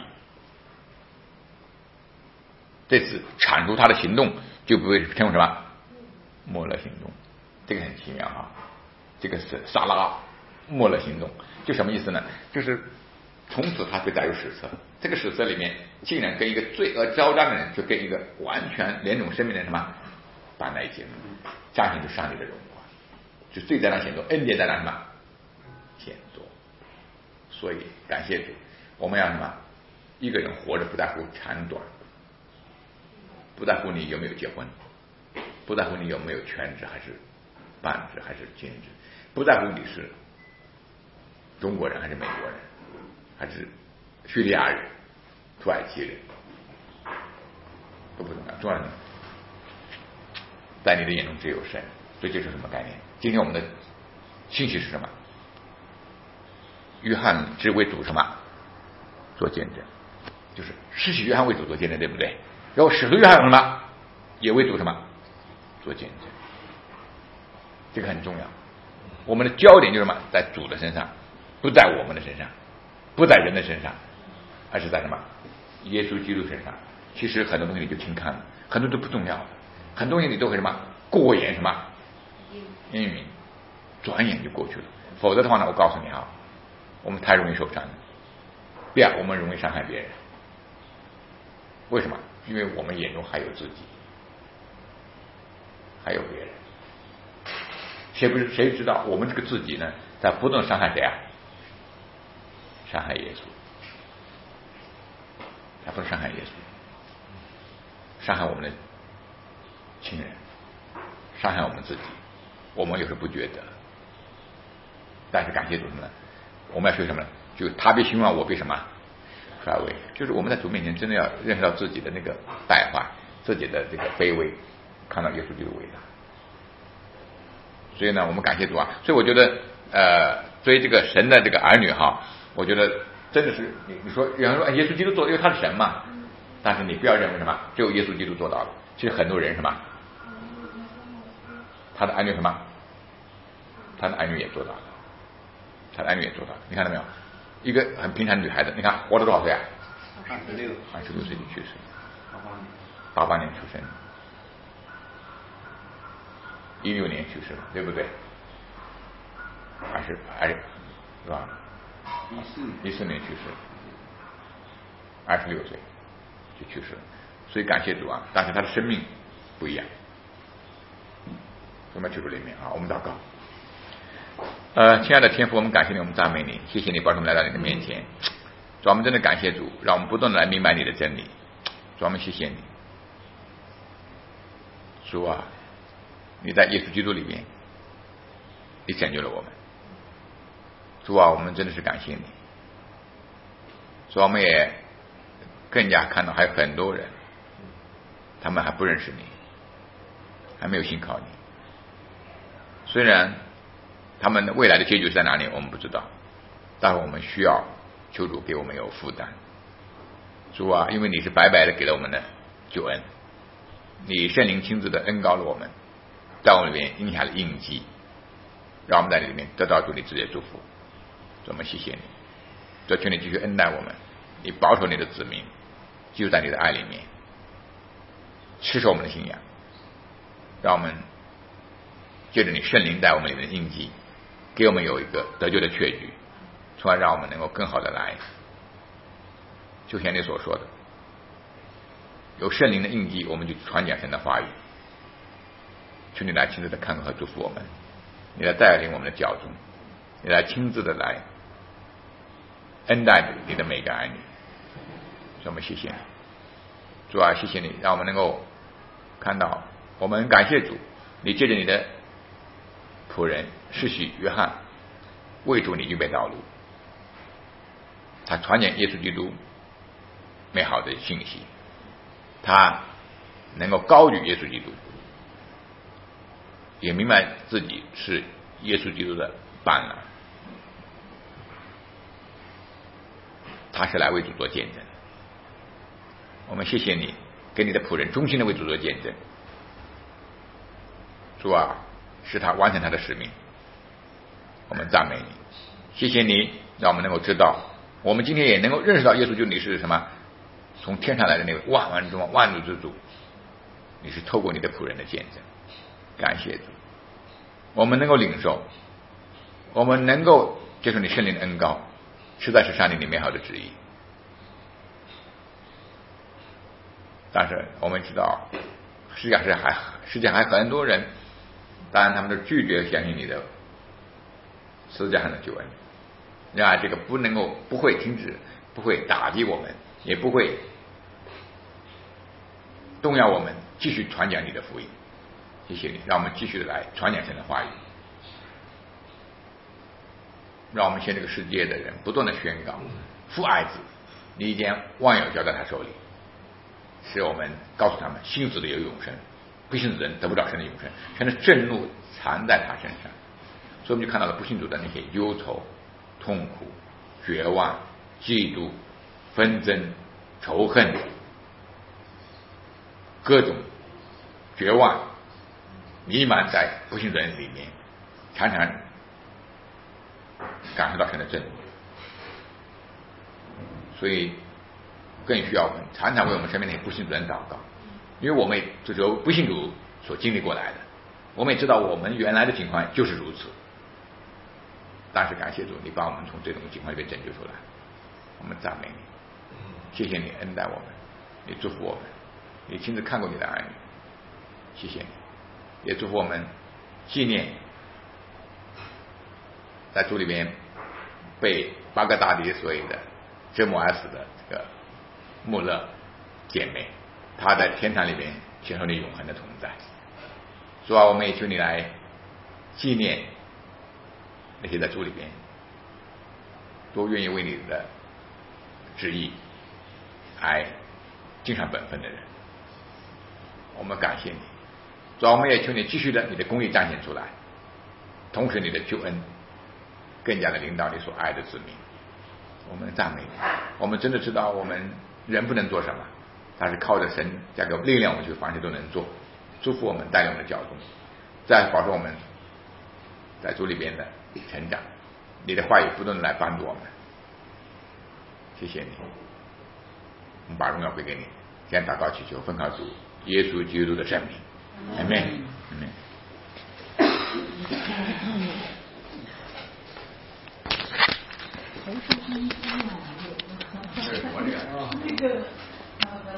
这次铲除他的行动就不会称为什么默勒行动，这个很奇妙哈。这个是撒拉默勒行动，就什么意思呢？就是从此他就带有史册，这个史册里面竟然跟一个罪恶交战的人，就跟一个完全两种生命的什么绑在一起了，彰显出上帝的荣光，就罪在那显多，恩典在那什么显多。所以感谢主，我们要什么？一个人活着不在乎长短，不在乎你有没有结婚，不在乎你有没有全职还是半职还是兼职，不在乎你是中国人还是美国人，还是叙利亚人、土耳其人，都不重要。重要的在你的眼中只有神。所以这是什么概念？今天我们的信息是什么？约翰只为主什么做见证，就是施洗约翰为主做见证，对不对？然后使徒约翰什么也为主什么做见证，这个很重要。我们的焦点就是什么？在主的身上，不在我们的身上，不在人的身上，而是在什么？耶稣基督身上。其实很多东西你就轻看了，很多都不重要，很多东西你都会什么过眼什么烟云，转眼就过去了。否则的话呢，我告诉你啊，我们太容易受伤了。第二，我们容易伤害别人。为什么？因为我们眼中还有自己，还有别人。谁知道我们这个自己呢，在不断伤害谁啊？伤害耶稣，在不断伤害耶稣，伤害我们的亲人，伤害我们自己。我们有时不觉得，但是感谢主什么呢？我们要学什么呢？就他必兴旺，我必什么衰微。就是我们在主面前真的要认识到自己的那个败坏，自己的这个卑微，看到耶稣基督伟大。所以呢，我们感谢主啊！所以我觉得，作为这个神的这个儿女哈，我觉得真的是你说有人说耶稣基督做，因为他是神嘛，但是你不要认为什么只有耶稣基督做到了。其实很多人什么，他的儿女什么，他的儿女也做到了，他的儿女也做到了。你看到没有？一个很平常的女孩子，你看活了多少岁啊？26岁就去世，88年出生，16年去世了，对不对？20是吧？14年去世，26岁就去世了。所以感谢主啊！但是他的生命不一样。我们求主怜悯啊！我们祷告。亲爱的天父，我们感谢你，我们赞美你，谢谢你保守我们来到你的面前。主，我们真的感谢主，让我们不断的来明白你的真理。主，我们谢谢你。主啊，你在耶稣基督里面，你拯救了我们。主啊，我们真的是感谢你。主啊，我们也更加看到还有很多人，他们还不认识你，还没有信靠你。虽然他们未来的结局在哪里我们不知道，但是我们需要求主给我们有负担。主啊，因为你是白白的给了我们的救恩，你圣灵亲自的恩膏了我们，在我们里面印下了印记，让我们在里面得到主你自己的祝福。主，我们谢谢你，主，求你继续恩待我们，你保守你的子民，就在你的爱里面持守我们的信仰，让我们借着你圣灵在我们里面的印记，给我们有一个得救的确据，从而让我们能够更好的来，就像你所说的，有圣灵的印记，我们就传讲神的话语。求你来亲自的看顾和祝福我们，你来带领我们的教宗，你来亲自的来恩待你的每个儿女。所以我们谢谢你，主啊，谢谢你，让我们能够看到，我们感谢主，你借着你的仆人施洗约翰为主你预备道路，他传讲耶稣基督美好的信息，他能够高举耶稣基督，也明白自己是耶稣基督的伴郎，他是来为主做见证。我们谢谢你给你的仆人忠心的为主做见证，主啊，使他完成他的使命。我们赞美你，谢谢你让我们能够知道，我们今天也能够认识到耶稣就你是什么，从天上来的那位万万之王万主之主，你是透过你的仆人的见证。 感谢主，我们能够领受，我们能够接受你圣灵的恩膏，实在是上帝你美好的旨意。但是我们知道世界上还很多人，当然他们都拒绝相信你的十字架上的救恩，然而这个不会停止，不会打击我们，也不会动摇我们继续传讲你的福音。谢谢你，让我们继续的来传讲神的话语，让我们向这个世界的人不断的宣告父爱子，你已将万有交在他手里，使我们告诉他们信子的有永生，不信子的人得不到神的永生，神的震怒藏在他身上。所以我们就看到了不信主的那些忧愁、痛苦、绝望、嫉妒、纷争、仇恨，各种绝望弥漫在不信主的人里面，常常感受到神的震怒。所以更需要我们常常为我们身边那些不信主的人祷告，因为我们就是由不信主所经历过来的，我们也知道我们原来的情况就是如此。但是感谢主，你把我们从这种情况里面拯救出来，我们赞美你，谢谢你恩待我们，你祝福我们，你亲自看过你的儿女，谢谢你，也祝福我们纪念在主里面被巴格达迪所谓的折磨而死的这个穆勒姐妹，她在天堂里面享受你永恒的同在。主啊，我们也求你来纪念那些在主里面都愿意为你的旨意来尽上本分的人，我们感谢你。主啊，我们也求你继续的你的公义彰显出来，同时你的救恩更加的领导你所爱的子民。我们赞美你，我们真的知道我们人不能做什么，但是靠着神加给力量，我们就凡事都能做。祝福我们，带领我们的脚步，再保守我们在主里边的成长，你的话语不断的来帮助我们。谢谢你，我们把荣耀归给你。这样祷告祈求，奉靠主耶稣基督的圣名，阿们，阿们。这个